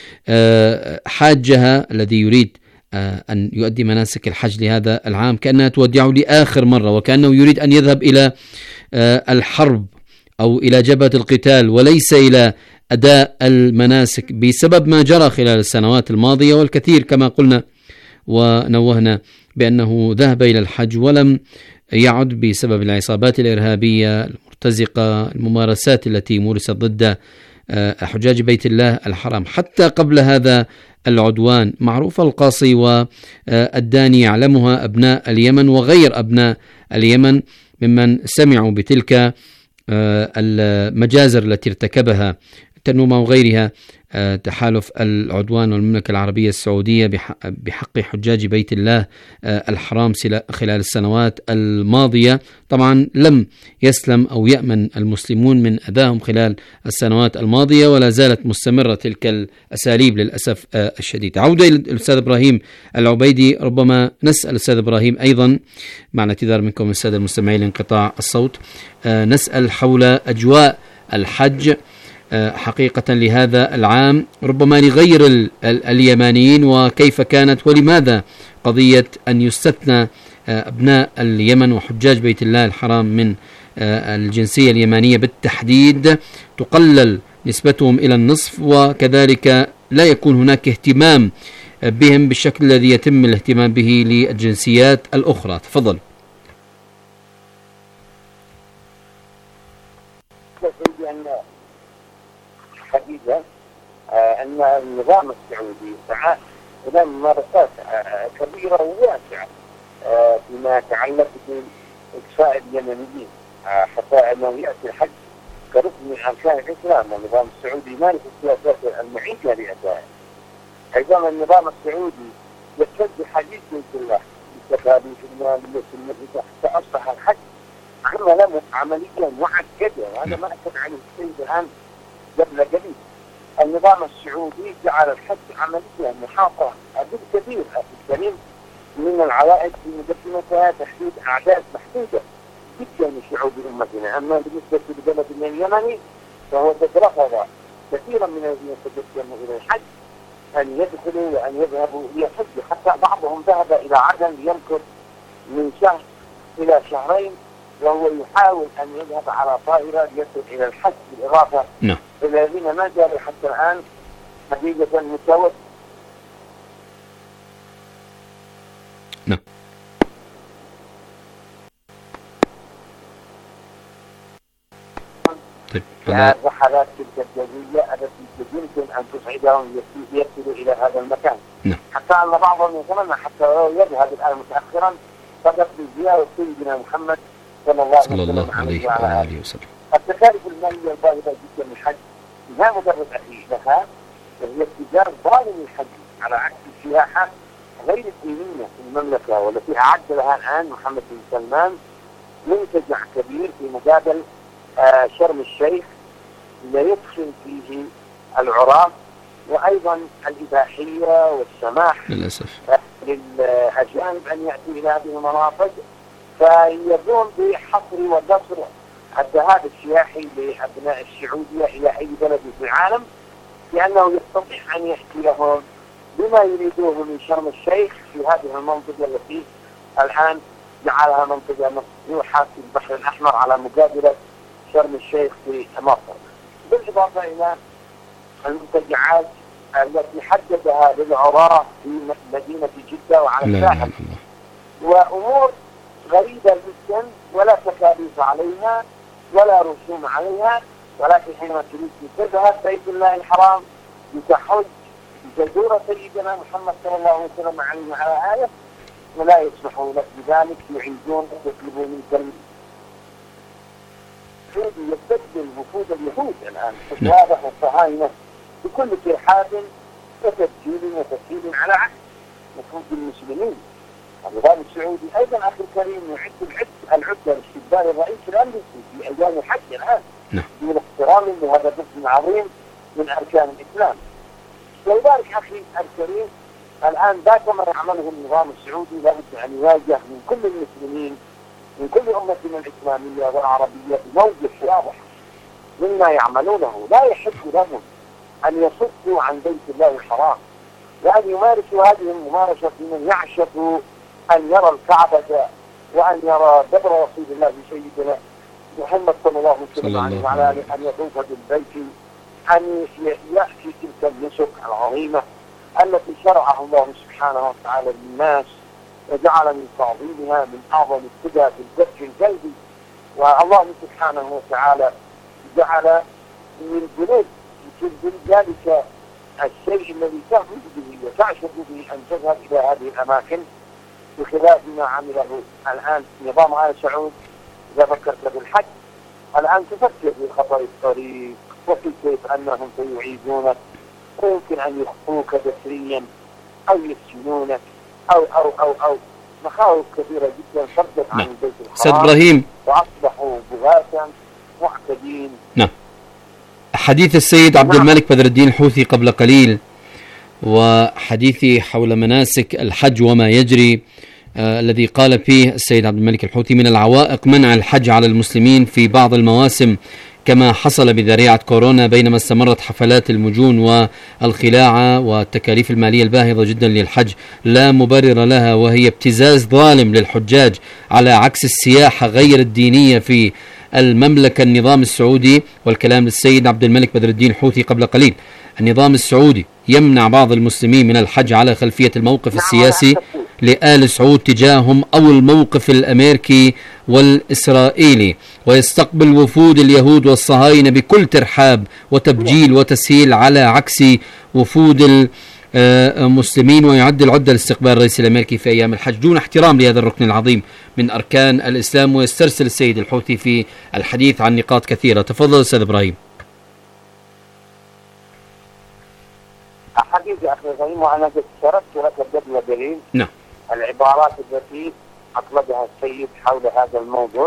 حاجها الذي يريد أن يؤدي مناسك الحج لهذا العام، كأنها تودعه لآخر مرة، وكأنه يريد أن يذهب إلى الحرب أو إلى جبهة القتال وليس إلى أداء المناسك بسبب ما جرى خلال السنوات الماضية. والكثير كما قلنا ونوهنا بأنه ذهب إلى الحج ولم يعد بسبب العصابات الإرهابية المرتزقة، الممارسات التي مورست ضد حجاج بيت الله الحرام. حتى قبل هذا العدوان معروفة القاصي والداني يعلمها أبناء اليمن وغير أبناء اليمن ممن سمعوا بتلك المجازر التي ارتكبها تنوما وغيرها تحالف العدوان والمملكة العربية السعودية بحق حجاج بيت الله الحرام خلال السنوات الماضية. طبعا لم يسلم أو يأمن المسلمون من أذاهم خلال السنوات الماضية، ولا زالت مستمرة تلك الأساليب للأسف الشديد. عودة إلى الأستاذ إبراهيم العبيدي، ربما نسأل الأستاذ إبراهيم أيضا مع الاعتذار منكم السادة المستمعين لانقطاع الصوت، نسأل حول أجواء الحج حقيقة لهذا العام، ربما لغير ال ال اليمانيين، وكيف كانت ولماذا قضية أن يستثنى أبناء اليمن وحجاج بيت الله الحرام من الجنسية اليمانية بالتحديد تقلل نسبتهم إلى النصف، وكذلك لا يكون هناك اهتمام بهم بالشكل الذي يتم الاهتمام به للجنسيات الأخرى. تفضل. حقيقة أن النظام السعودي سعى إلى ممارسات كبيرة وواسعة فيما يتعلق بإكفاء اليمنيين، حتى أنه يأتي الحج كركن من أركان الإسلام، والنظام السعودي يمارس السياسات المعيدة لأدائه. عندما النظام السعودي يتخذ حديث بيت الله بالتكاليف المالية التي حتى أصبح الحج عمل عملية معقدة، وهذا ما أكد عليه السيد الآن قبل قليل. النظام السعودي جعل الحج عملية محاطة بالكثير أخي الكريم من العوائد في مقدمتها تحديد أعداد محدودة جدا لشعوب أمتنا. أما بالنسبة للبلد اليمني فهو قد رفض كثيرا من الذين يتقدموا إلى الحج أن يدخلوا وأن يذهبوا ليحجوا، حتى بعضهم ذهب إلى عدن ليمكث من شهر إلى شهرين وهو يحاول أن يذهب على طائرة ليصل إلى الحج، بالإضافة نعم إلى الذين ما زالوا حتى الآن حقيقة متوسط. نعم طيب الرحلات تلك الجوية التي يمكن أن تسعدهم يصلوا إلى هذا المكان. نعم. حتى أن بعضهم يتمنى حتى لو يذهب الآن متأخرا فقط بزيارة سيدنا محمد صلى الله, صلى الله عليه وآله وسلم. التكاليف المالية الباهظة جدا للحج لا مجرد أخي لها، وهي اتجاه ظالم الحج على عكس السياحة غير الدينية في المملكة، والتي أعد لها الآن محمد بن سلمان منتجع كبير في مقابل آه شرم الشيخ ليدخل فيه العراة وأيضا الإباحية والسماح للأسف للأجانب أن يأتوا إلى هذه المناطق، فيقوم بحصر وقصر الذهاب السياحي لأبناء السعودية إلى أي بلد في العالم، لأنه يستطيع أن يحكي لهم بما يريدوه من شرم الشيخ في هذه المنطقة التي الآن جعلها منطقة مفتوحة في البحر الأحمر على مقابلة شرم الشيخ في مصر، بالإضافة إلى المنتجعات التي حددها للعراة في مدينة جدة وعلى الساحل، وأمور غريبة جدا ولا تكاليف عليها ولا رسوم عليها، ولكن حينما تريد تذهب بيت الله الحرام لتحج بجزورة سيدنا محمد صلى الله عليه وسلم عليه وعلى آله ولا يسمحون لك بذلك، يعيدون يطلبون منك يستقبل وفود اليهود الآن واضح الصهاينة بكل ترحاب وتسجيل وتسهيل على عكس وفود المسلمين. النظام السعودي أيضا أخي الكريم يعد العد العدة لاستقبال الرئيس الأمريكي في أيام الحج الآن من احترام لهذا الركن العظيم من أركان الإسلام. ولذلك أخي الكريم الآن ذاك ما يعمله النظام السعودي لابد أن يواجه من كل المسلمين من كل أمتنا الإسلامية والعربية بموقف واضح مما يعملونه. لا يحق لهم أن يصدوا عن بيت الله الحرام وأن يمارسوا هذه الممارسة من يعشق أن يرى الكعبة وأن يرى دبر رسول الله سيدنا محمد صلى الله عليه وعلى آله أن يطوف بالبيت، أن يأتي تلك النسك العظيمة التي شرعها الله سبحانه وتعالى للناس وجعل من تعظيمها من أعظم السدى في الذكر القلبي. والله سبحانه وتعالى جعل من الجنود من ذلك الشيء الذي تهوي به وتعشق به أن تذهب إلى هذه الأماكن، بخلاف ما عمله الآن نظام آل سعود. إذا فكرت بالحج الآن تفكر في خطر الطريق وفي كيف أنهم سيعيدونك ويمكن أن يخطوك دسريا أو يسجنونك أو أو أو أو مخاوف كثيرة جدا صدت عن البيت الحرام. سيد إبراهيم وأصبحوا بغاة معتدين. نعم. حديث السيد عبد الملك بدر الدين الحوثي قبل قليل وحديثي حول مناسك الحج وما يجري آه الذي قال فيه السيد عبد الملك الحوثي من العوائق منع الحج على المسلمين في بعض المواسم كما حصل بذريعة كورونا بينما استمرت حفلات المجون والخلاعة والتكاليف المالية الباهظة جدا للحج لا مبرر لها، وهي ابتزاز ظالم للحجاج على عكس السياحة غير الدينية في المملكة. النظام السعودي والكلام للسيد عبد الملك بدر الدين الحوثي قبل قليل، النظام السعودي يمنع بعض المسلمين من الحج على خلفية الموقف السياسي لآل سعود تجاههم أو الموقف الأمريكي والإسرائيلي، ويستقبل وفود اليهود والصهاينة بكل ترحاب وتبجيل وتسهيل على عكس وفود المسلمين، ويعد العدة لاستقبال الرئيس الأمريكي في أيام الحج دون احترام لهذا الركن العظيم من أركان الإسلام. ويسترسل السيد الحوثي في الحديث عن نقاط كثيرة. تفضل أستاذ إبراهيم. أحد حقيقة أخي الكريم، وأنا قد شرحت لك قبل دليل نعم العبارات التي أطلقها السيد حول هذا الموضوع،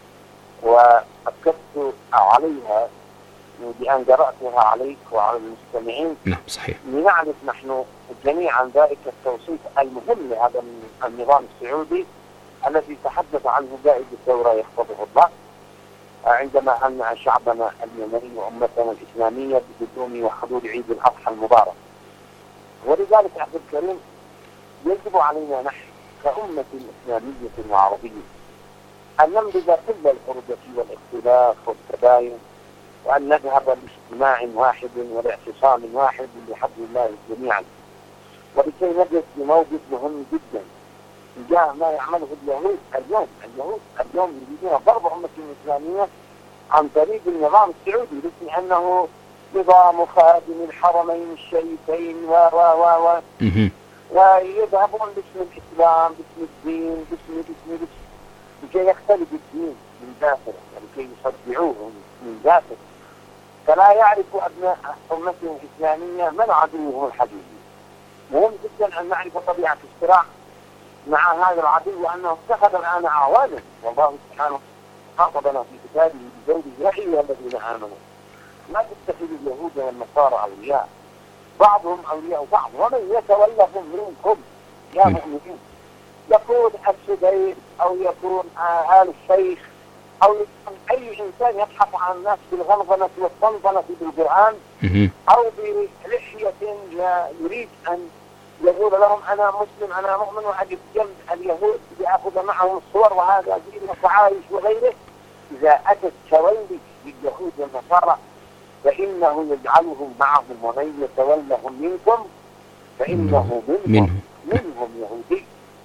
وأكدت عليها بأن قرأتها عليك وعلى المستمعين. نعم صحيح. لنعرف نحن جميعا ذلك التوصيف المهم لهذا النظام السعودي الذي تحدث عنه قائد الثورة يحفظه الله عندما أنع شعبنا اليمني وأمتنا الإسلامية بقدوم وحضور عيد الأضحى المبارك. ولذلك أخي الكريم يجب علينا نحن كأمة إسلامية وعربية أن ننبذ كل الحرجة والاختلاف والتباين، وأن نذهب لاجتماع واحد ولاعتصام واحد لحبل الله جميعا، ولكي نجد بموقف مهم جدا تجاه ما يعمله اليهود اليوم. اليهود اليوم يريدون ضرب أمة الإسلامية عن طريق النظام السعودي باسم أنه نظام خادم الحرمين الشريفين و و و و ويذهبون باسم الإسلام باسم الدين باسم باسم باسم لكي يختلف الدين من داخله ولكي يصدعوه من داخله، فلا يعرف أبناء أمتهم الإسلامية من عدوهم الحقيقي. مهم جدا أن نعرف طبيعة الصراع مع هذا العدو وأنه اتخذ الآن أعوانا، والله سبحانه خاطبنا في كتابه بزوجه يا أيها الذين آمنوا لا تتخذوا اليهود والنصارى أولياء بعضهم أولياء بعض ومن يتولهم منكم يا مؤمنين. يكون السديس أو يكون آل الشيخ أو يكون أي إنسان يبحث عن الناس بالغلظنة والطنطنة بالقرآن أو بلحية يريد أن يقول لهم أنا مسلم أنا مؤمن وأجد جنب اليهود لأخذ معهم الصور وهذا دين وطعايش وغيره. إذا أتت تولي لليهود والنصارى فإنه يجعلهم معهم ومن يتولهم منكم فإنه منهم منهم يهودي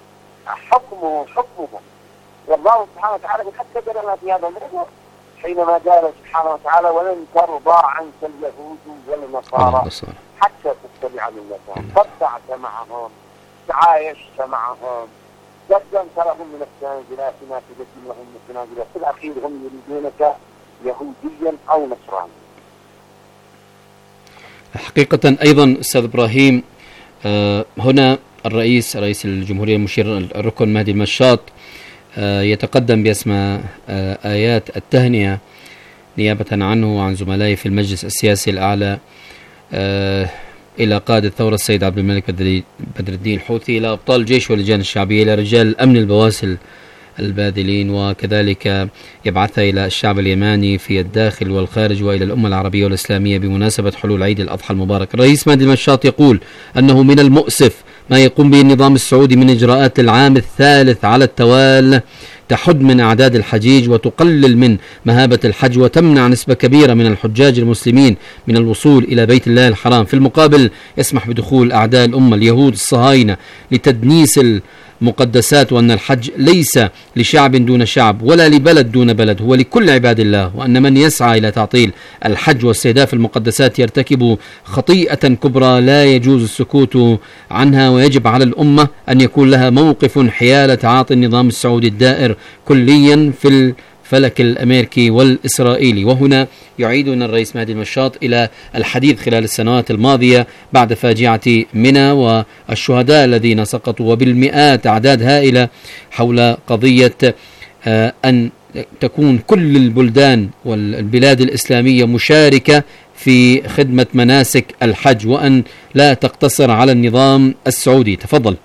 حكمه حكمهم. والله سبحانه وتعالى قد كبرنا في هذا الموضوع حينما قال سبحانه وتعالى ولن ترضى عنك اليهود والنصارى حتى تتبع ملتهم. صدعت معهم تعايشت معهم قدمت لهم من التنازلات ما تقدم لهم من التنازلات، في الأخير هم يريدونك يهوديا أو نصرانيا. حقيقة أيضا أستاذ إبراهيم هنا الرئيس رئيس الجمهورية المشير الركن مهدي المشاط يتقدم بأسماء آيات التهنئة نيابة عنه وعن زملائه في المجلس السياسي الأعلى إلى قائد الثورة السيد عبد الملك بدر الدين الحوثي، إلى أبطال الجيش واللجان الشعبية، إلى رجال الأمن البواسل الباذلين، وكذلك يبعثها إلى الشعب اليماني في الداخل والخارج وإلى الأمة العربية والإسلامية بمناسبة حلول عيد الأضحى المبارك. الرئيس مهدي المشاط يقول أنه من المؤسف ما يقوم به النظام السعودي من إجراءات العام الثالث على التوالي تحد من أعداد الحجيج وتقلل من مهابة الحج وتمنع نسبة كبيرة من الحجاج المسلمين من الوصول إلى بيت الله الحرام. في المقابل يسمح بدخول أعداء الأمة اليهود الصهاينة لتدنيس المقدسات، وأن الحج ليس لشعب دون شعب ولا لبلد دون بلد، هو لكل عباد الله، وأن من يسعى إلى تعطيل الحج واستهداف المقدسات يرتكب خطيئة كبرى لا يجوز السكوت عنها، ويجب على الأمة أن يكون لها موقف حيال تعاطي النظام السعودي الدائر كليا في الفلك الأمريكي والإسرائيلي. وهنا يعيدنا الرئيس مهدي المشاط إلى الحديث خلال السنوات الماضية بعد فاجعة منى والشهداء الذين سقطوا وبالمئات أعداد هائلة حول قضية أن تكون كل البلدان والبلاد الإسلامية مشاركة في خدمة مناسك الحج وأن لا تقتصر على النظام السعودي. تفضل.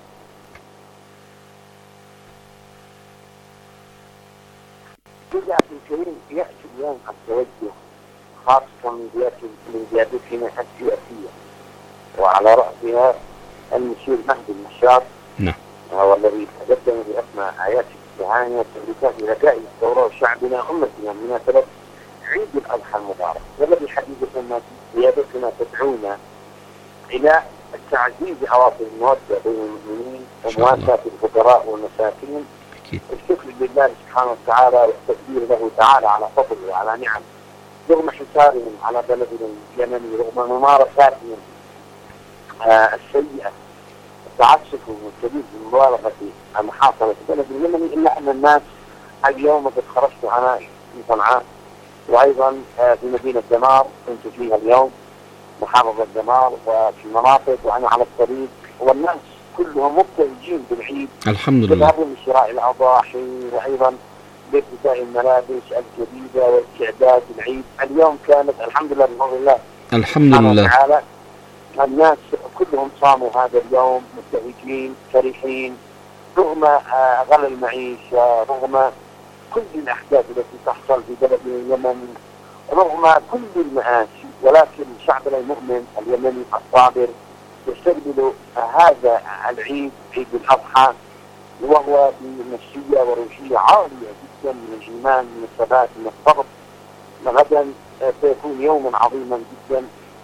يأتي اليوم التوجه خاصة من قيادتنا السياسية وعلى رأسها المشير مهدي المشاط نعم هو الذي تقدم بأسماء آيات التهاني والتبريكات إلى قائد الثورة وشعبنا أمتنا بمناسبة عيد الأضحى المبارك، والذي حقيقة قيادتنا تدعونا إلى التعزيز عواطف المودة بين المؤمنين ومواساة الفقراء والمساكين، الشكر لله سبحانه وتعالى والتقدير له تعالى على فضله وعلى نعم رغم حسابهم على بلدنا اليمني، رغم ممارساتهم آه السيئة وتعسفهم الشديد بالمبالغة المحاصرة في البلد اليمني، إلا أن الناس اليوم قد خرجت أنا في صنعاء وأيضا آه في مدينة دمار كنت فيها اليوم، محافظة دمار وفي مناطق وأنا على الطريق، والناس كلهم مبتهجين بالعيد الحمد لله، يذهبون لشراء الأضاحي وأيضا لارتداء الملابس الجديدة واستعداد العيد. اليوم كانت الحمد لله بفضل الله الحمد لله تعالى الناس كلهم صاموا هذا اليوم مبتهجين فرحين رغم غلاء المعيشة، رغم كل الأحداث التي تحصل في بلد اليمن، رغم كل المآسي، ولكن شعبنا المؤمن اليمني الصابر يستقبل هذا العيد عيد الأضحى وهو بنفسية وروحية عالية جدا من الإيمان من الثبات من الصبر. غدا سيكون يوما عظيما جدا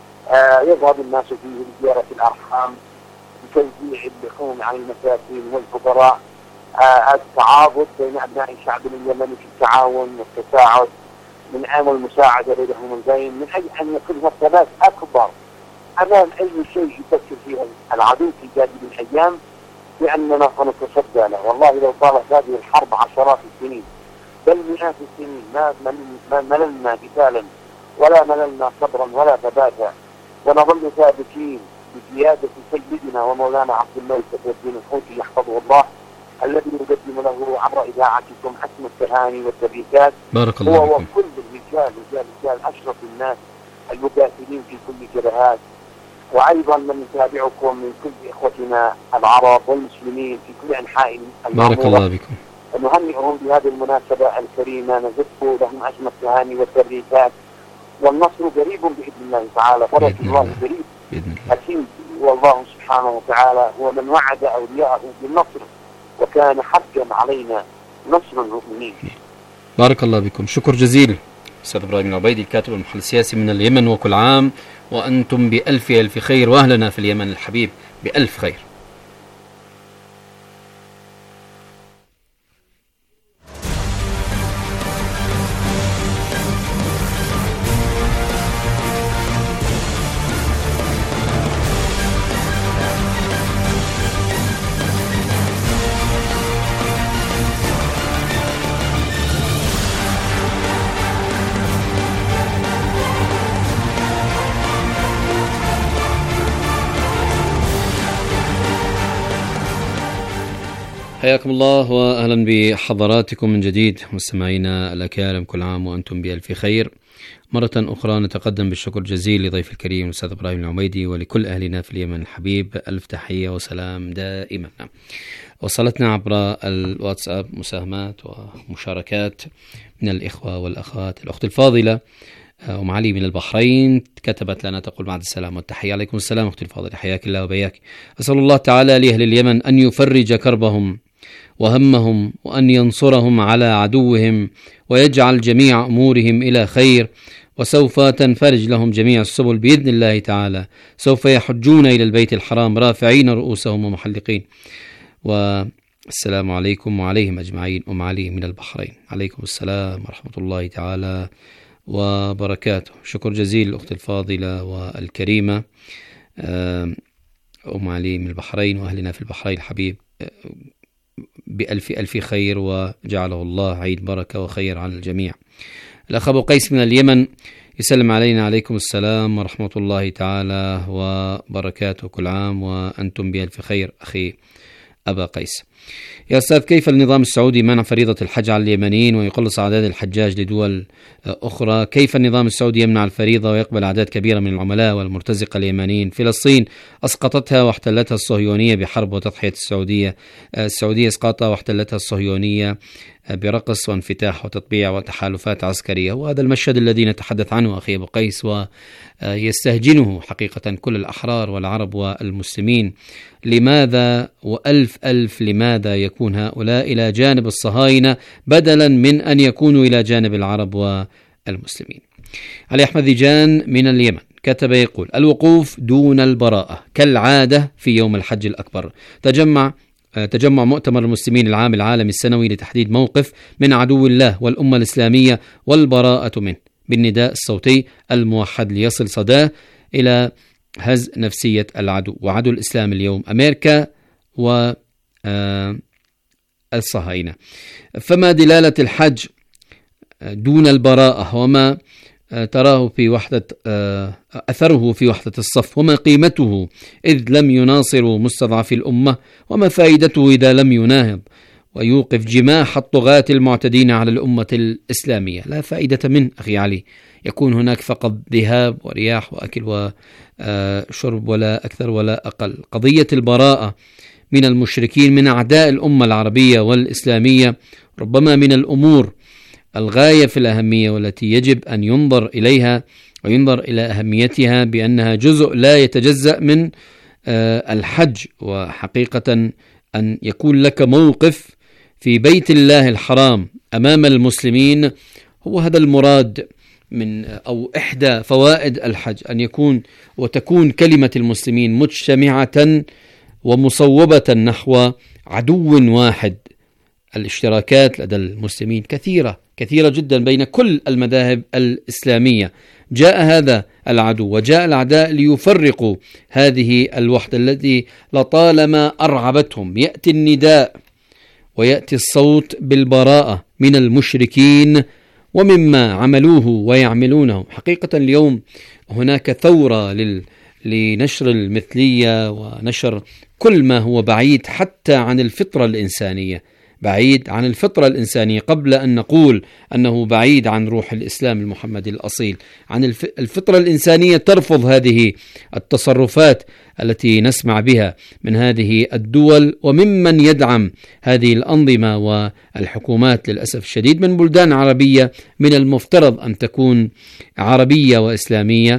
يذهب الناس فيه لزيارة الأرحام، بتوزيع اللحوم على المساكين والفقراء، التعاضد بين أبناء الشعب اليمني في التعاون والتساعد من أمل المساعدة بينهم البين، من أجل أن يكون هناك ثبات أكبر أمام أي شيء يفكر فيه العدو في هذه الأيام بأننا سنتصدى له. والله لو طالت هذه الحرب عشرات السنين بل مئات السنين ما مللنا قتالا ولا مللنا صبرا ولا ثباتا، ونظل ثابتين بقيادة سيدنا ومولانا عبد الملك الدين الحوثي يحفظه الله، الذي يقدم له عبر إذاعتكم أسمى التهاني والتبريكات. بارك الله هو فيكم. وكل الرجال رجال رجال أشرف الناس المقاتلين في كل جبهات، وأيضا من يتابعكم من كل إخوتنا العرب والمسلمين في كل أنحاء المعمورة. بارك الله بكم. نهنئهم بهذه المناسبة الكريمة، نزف لهم أسمى التهاني والتبريكات، والنصر قريب بإذن الله تعالى، فرج الله قريب أكيد، والله سبحانه وتعالى هو من وعد أولياءه بالنصر وكان حقا علينا نصر المؤمنين. بارك الله بكم، شكر جزيل أستاذ إبراهيم العبيدي الكاتب المحلل السياسي من اليمن، وكل عام وأنتم بألف ألف خير، وأهلنا في اليمن الحبيب بألف خير. حياكم الله وأهلا بحضراتكم من جديد مستمعينا الأكارم، كل عام وأنتم بألف خير. مرة أخرى نتقدم بالشكر الجزيل لضيف الكريم الأستاذ إبراهيم العبيدي ولكل أهلنا في اليمن الحبيب، ألف تحية وسلام دائما. وصلتنا عبر الواتساب مساهمات ومشاركات من الإخوة والأخوات. الأخت الفاضلة أم علي من البحرين كتبت لنا تقول بعد السلام والتحية. عليكم السلام أختي الفاضلة، حياك الله وبياك. أسأل الله تعالى لأهل اليمن أن يفرج كربهم وهمهم وأن ينصرهم على عدوهم ويجعل جميع أمورهم إلى خير، وسوف تنفرج لهم جميع السبل بإذن الله تعالى. سوف يحجون إلى البيت الحرام رافعين رؤوسهم ومحلقين. والسلام عليكم وعليهم أجمعين. أم علي من البحرين، عليكم السلام ورحمة الله تعالى وبركاته. شكر جزيل الأخت الفاضلة والكريمة أم علي من البحرين وأهلنا في البحرين الحبيب بألف ألف خير، وجعله الله عيد بركة وخير على الجميع. الأخ أبو قيس من اليمن يسلم علينا، عليكم السلام ورحمة الله تعالى وبركاته، كل عام وأنتم بألف خير. أخي أبا قيس، يا أستاذ، كيف النظام السعودي منع فريضة الحج على اليمنيين ويقلص أعداد الحجاج لدول أخرى؟ كيف النظام السعودي يمنع الفريضة ويقبل أعداد كبيرة من العملاء والمرتزقة اليمنيين؟ فلسطين أسقطتها واحتلتها الصهيونية بحرب وتضحية السعودية. السعودية أسقطتها واحتلتها الصهيونية برقص وانفتاح وتطبيع وتحالفات عسكرية، وهذا المشهد الذي نتحدث عنه أخي أبو قيس، ويستهجنه حقيقة كل الأحرار والعرب والمسلمين. لماذا وألف ألف لماذا يكون هؤلاء إلى جانب الصهاينة بدلا من أن يكونوا إلى جانب العرب والمسلمين؟ علي أحمد ذيجان من اليمن كتب يقول: الوقوف دون البراءة كالعادة في يوم الحج الأكبر. تجمع تجمع مؤتمر المسلمين العام العالمي السنوي لتحديد موقف من عدو الله والأمة الإسلامية والبراءة منه بالنداء الصوتي الموحد ليصل صداه إلى هز نفسية العدو. وعدو الإسلام اليوم أمريكا والصهاينة. فما دلالة الحج دون البراءة، وما تراه في وحدة أثره في وحدة الصف، وما قيمته إذ لم يناصر مستضعفي الأمة، وما فائدته إذا لم يناهض ويوقف جماح الطغاة المعتدين على الأمة الإسلامية. لا فائدة منه أخي علي، يكون هناك فقط ذهاب ورياح وأكل وشرب ولا أكثر ولا أقل. قضية البراءة من المشركين من أعداء الأمة العربية والإسلامية ربما من الأمور الغاية في الأهمية، والتي يجب أن ينظر إليها وينظر إلى أهميتها بأنها جزء لا يتجزأ من الحج. وحقيقة أن يكون لك موقف في بيت الله الحرام أمام المسلمين هو هذا المراد من أو إحدى فوائد الحج، أن يكون وتكون كلمة المسلمين مجتمعة ومصوبة نحو عدو واحد. الاشتراكات لدى المسلمين كثيرة كثيرة جدا بين كل المذاهب الإسلامية. جاء هذا العدو وجاء الأعداء ليفرقوا هذه الوحدة التي لطالما أرعبتهم. يأتي النداء ويأتي الصوت بالبراءة من المشركين ومما عملوه ويعملونه. حقيقة اليوم هناك ثورة لل لنشر المثلية ونشر كل ما هو بعيد حتى عن الفطرة الإنسانية، بعيد عن الفطرة الإنسانية، قبل أن نقول أنه بعيد عن روح الإسلام المحمدي الأصيل. عن الفطرة الإنسانية ترفض هذه التصرفات التي نسمع بها من هذه الدول وممن يدعم هذه الأنظمة والحكومات للأسف الشديد من بلدان عربية من المفترض أن تكون عربية وإسلامية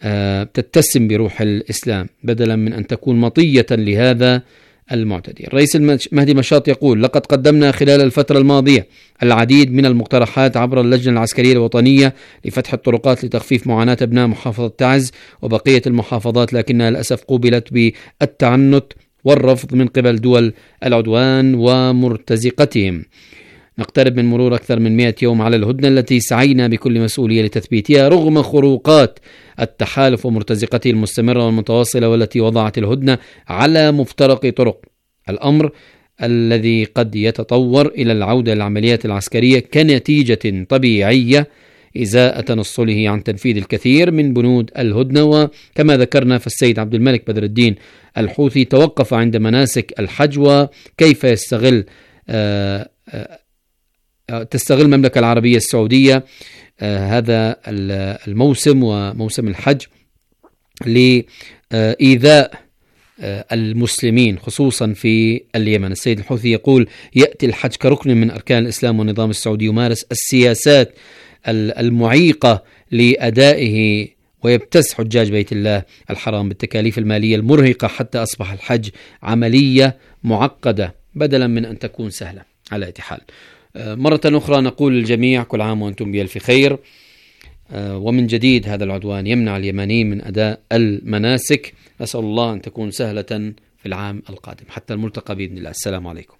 تتسم بروح الإسلام بدلا من أن تكون مطية لهذا المعتدي. الرئيس المهدي مشاط يقول: لقد قدمنا خلال الفترة الماضية العديد من المقترحات عبر اللجنة العسكرية الوطنية لفتح الطرقات لتخفيف معاناة أبناء محافظة تعز وبقية المحافظات، لكنها للأسف قوبلت بالتعنت والرفض من قبل دول العدوان ومرتزقتهم. نقترب من مرور أكثر من مئة يوم على الهدنة التي سعينا بكل مسؤولية لتثبيتها رغم خروقات التحالف ومرتزقته المستمرة والمتواصلة، والتي وضعت الهدنة على مفترق طرق. الأمر الذي قد يتطور إلى العودة للعمليات العسكرية كنتيجة طبيعية إزاء تنصله عن تنفيذ الكثير من بنود الهدنة. وكما ذكرنا فالسيد عبد الملك بدر الدين الحوثي توقف عند مناسك الحج وكيف يستغل آآ آآ تستغل المملكة العربية السعودية آه هذا الموسم وموسم الحج لإيذاء آه المسلمين خصوصا في اليمن. السيد الحوثي يقول: يأتي الحج كركن من أركان الإسلام، والنظام السعودي يمارس السياسات المعيقة لأدائه ويبتز حجاج بيت الله الحرام بالتكاليف المالية المرهقة حتى أصبح الحج عملية معقدة بدلا من أن تكون سهلة. على أي حال، مرة أخرى نقول للجميع كل عام وأنتم بألف خير. ومن جديد هذا العدوان يمنع اليمنيين من أداء المناسك. أسأل الله أن تكون سهلة في العام القادم. حتى الملتقى بإذن الله. السلام عليكم.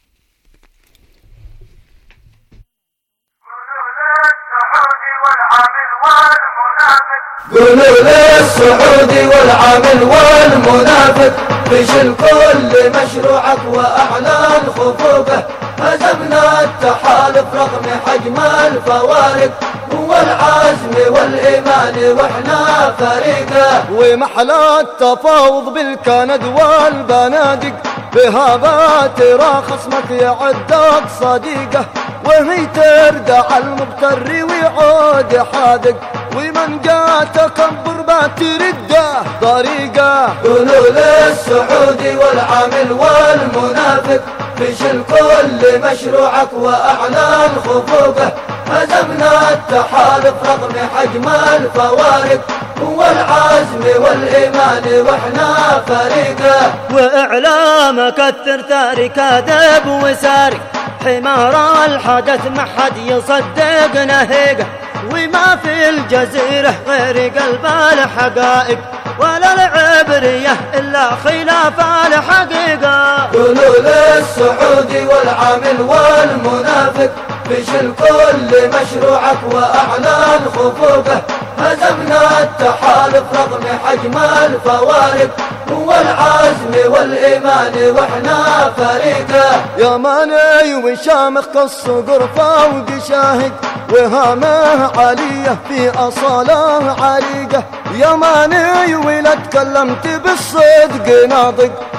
قولوا للسعودي والعامل والمنافق فشل كل مشروعك وأعلان خفوقه. هزمنا التحالف رغم حجم الفوارق والعزم والإيمان وإحنا فريقه. ومحلى التفاوض بالكند والبنادق بهذا ترى خصمك يعدك صديقه، وهي تردع المغتر ويعود حادق، ومن جاء تكبر بترده طريقه. قولوا للسعودي والعامل والمنافق فشل كل مشروعك وأعلان خفوقه. هزمنا التحالف رغم حجم الفوارق والعزم والإيمان وإحنا فريقه. وإعلامك الثرثاري كاذب وساري، حمار الحدث ما حد يصدق نهيقه، وما في الجزيرة غير قلب الحقائق ولا العبرية إلا خلاف الحقيقة. قولوا السعودي والعامل والمنافق فشل كل مشروعك وأعلان خفوقه. هزمنا التحالف رغم حجم الفوارق، هو العزم والإيمان وإحنا فريقه. يا ماني وشامخ كالصقر فوق شاهق، وهامه عالية في أصاله عريقة. يا ماني ولا تكلمت بالصدق ناطق،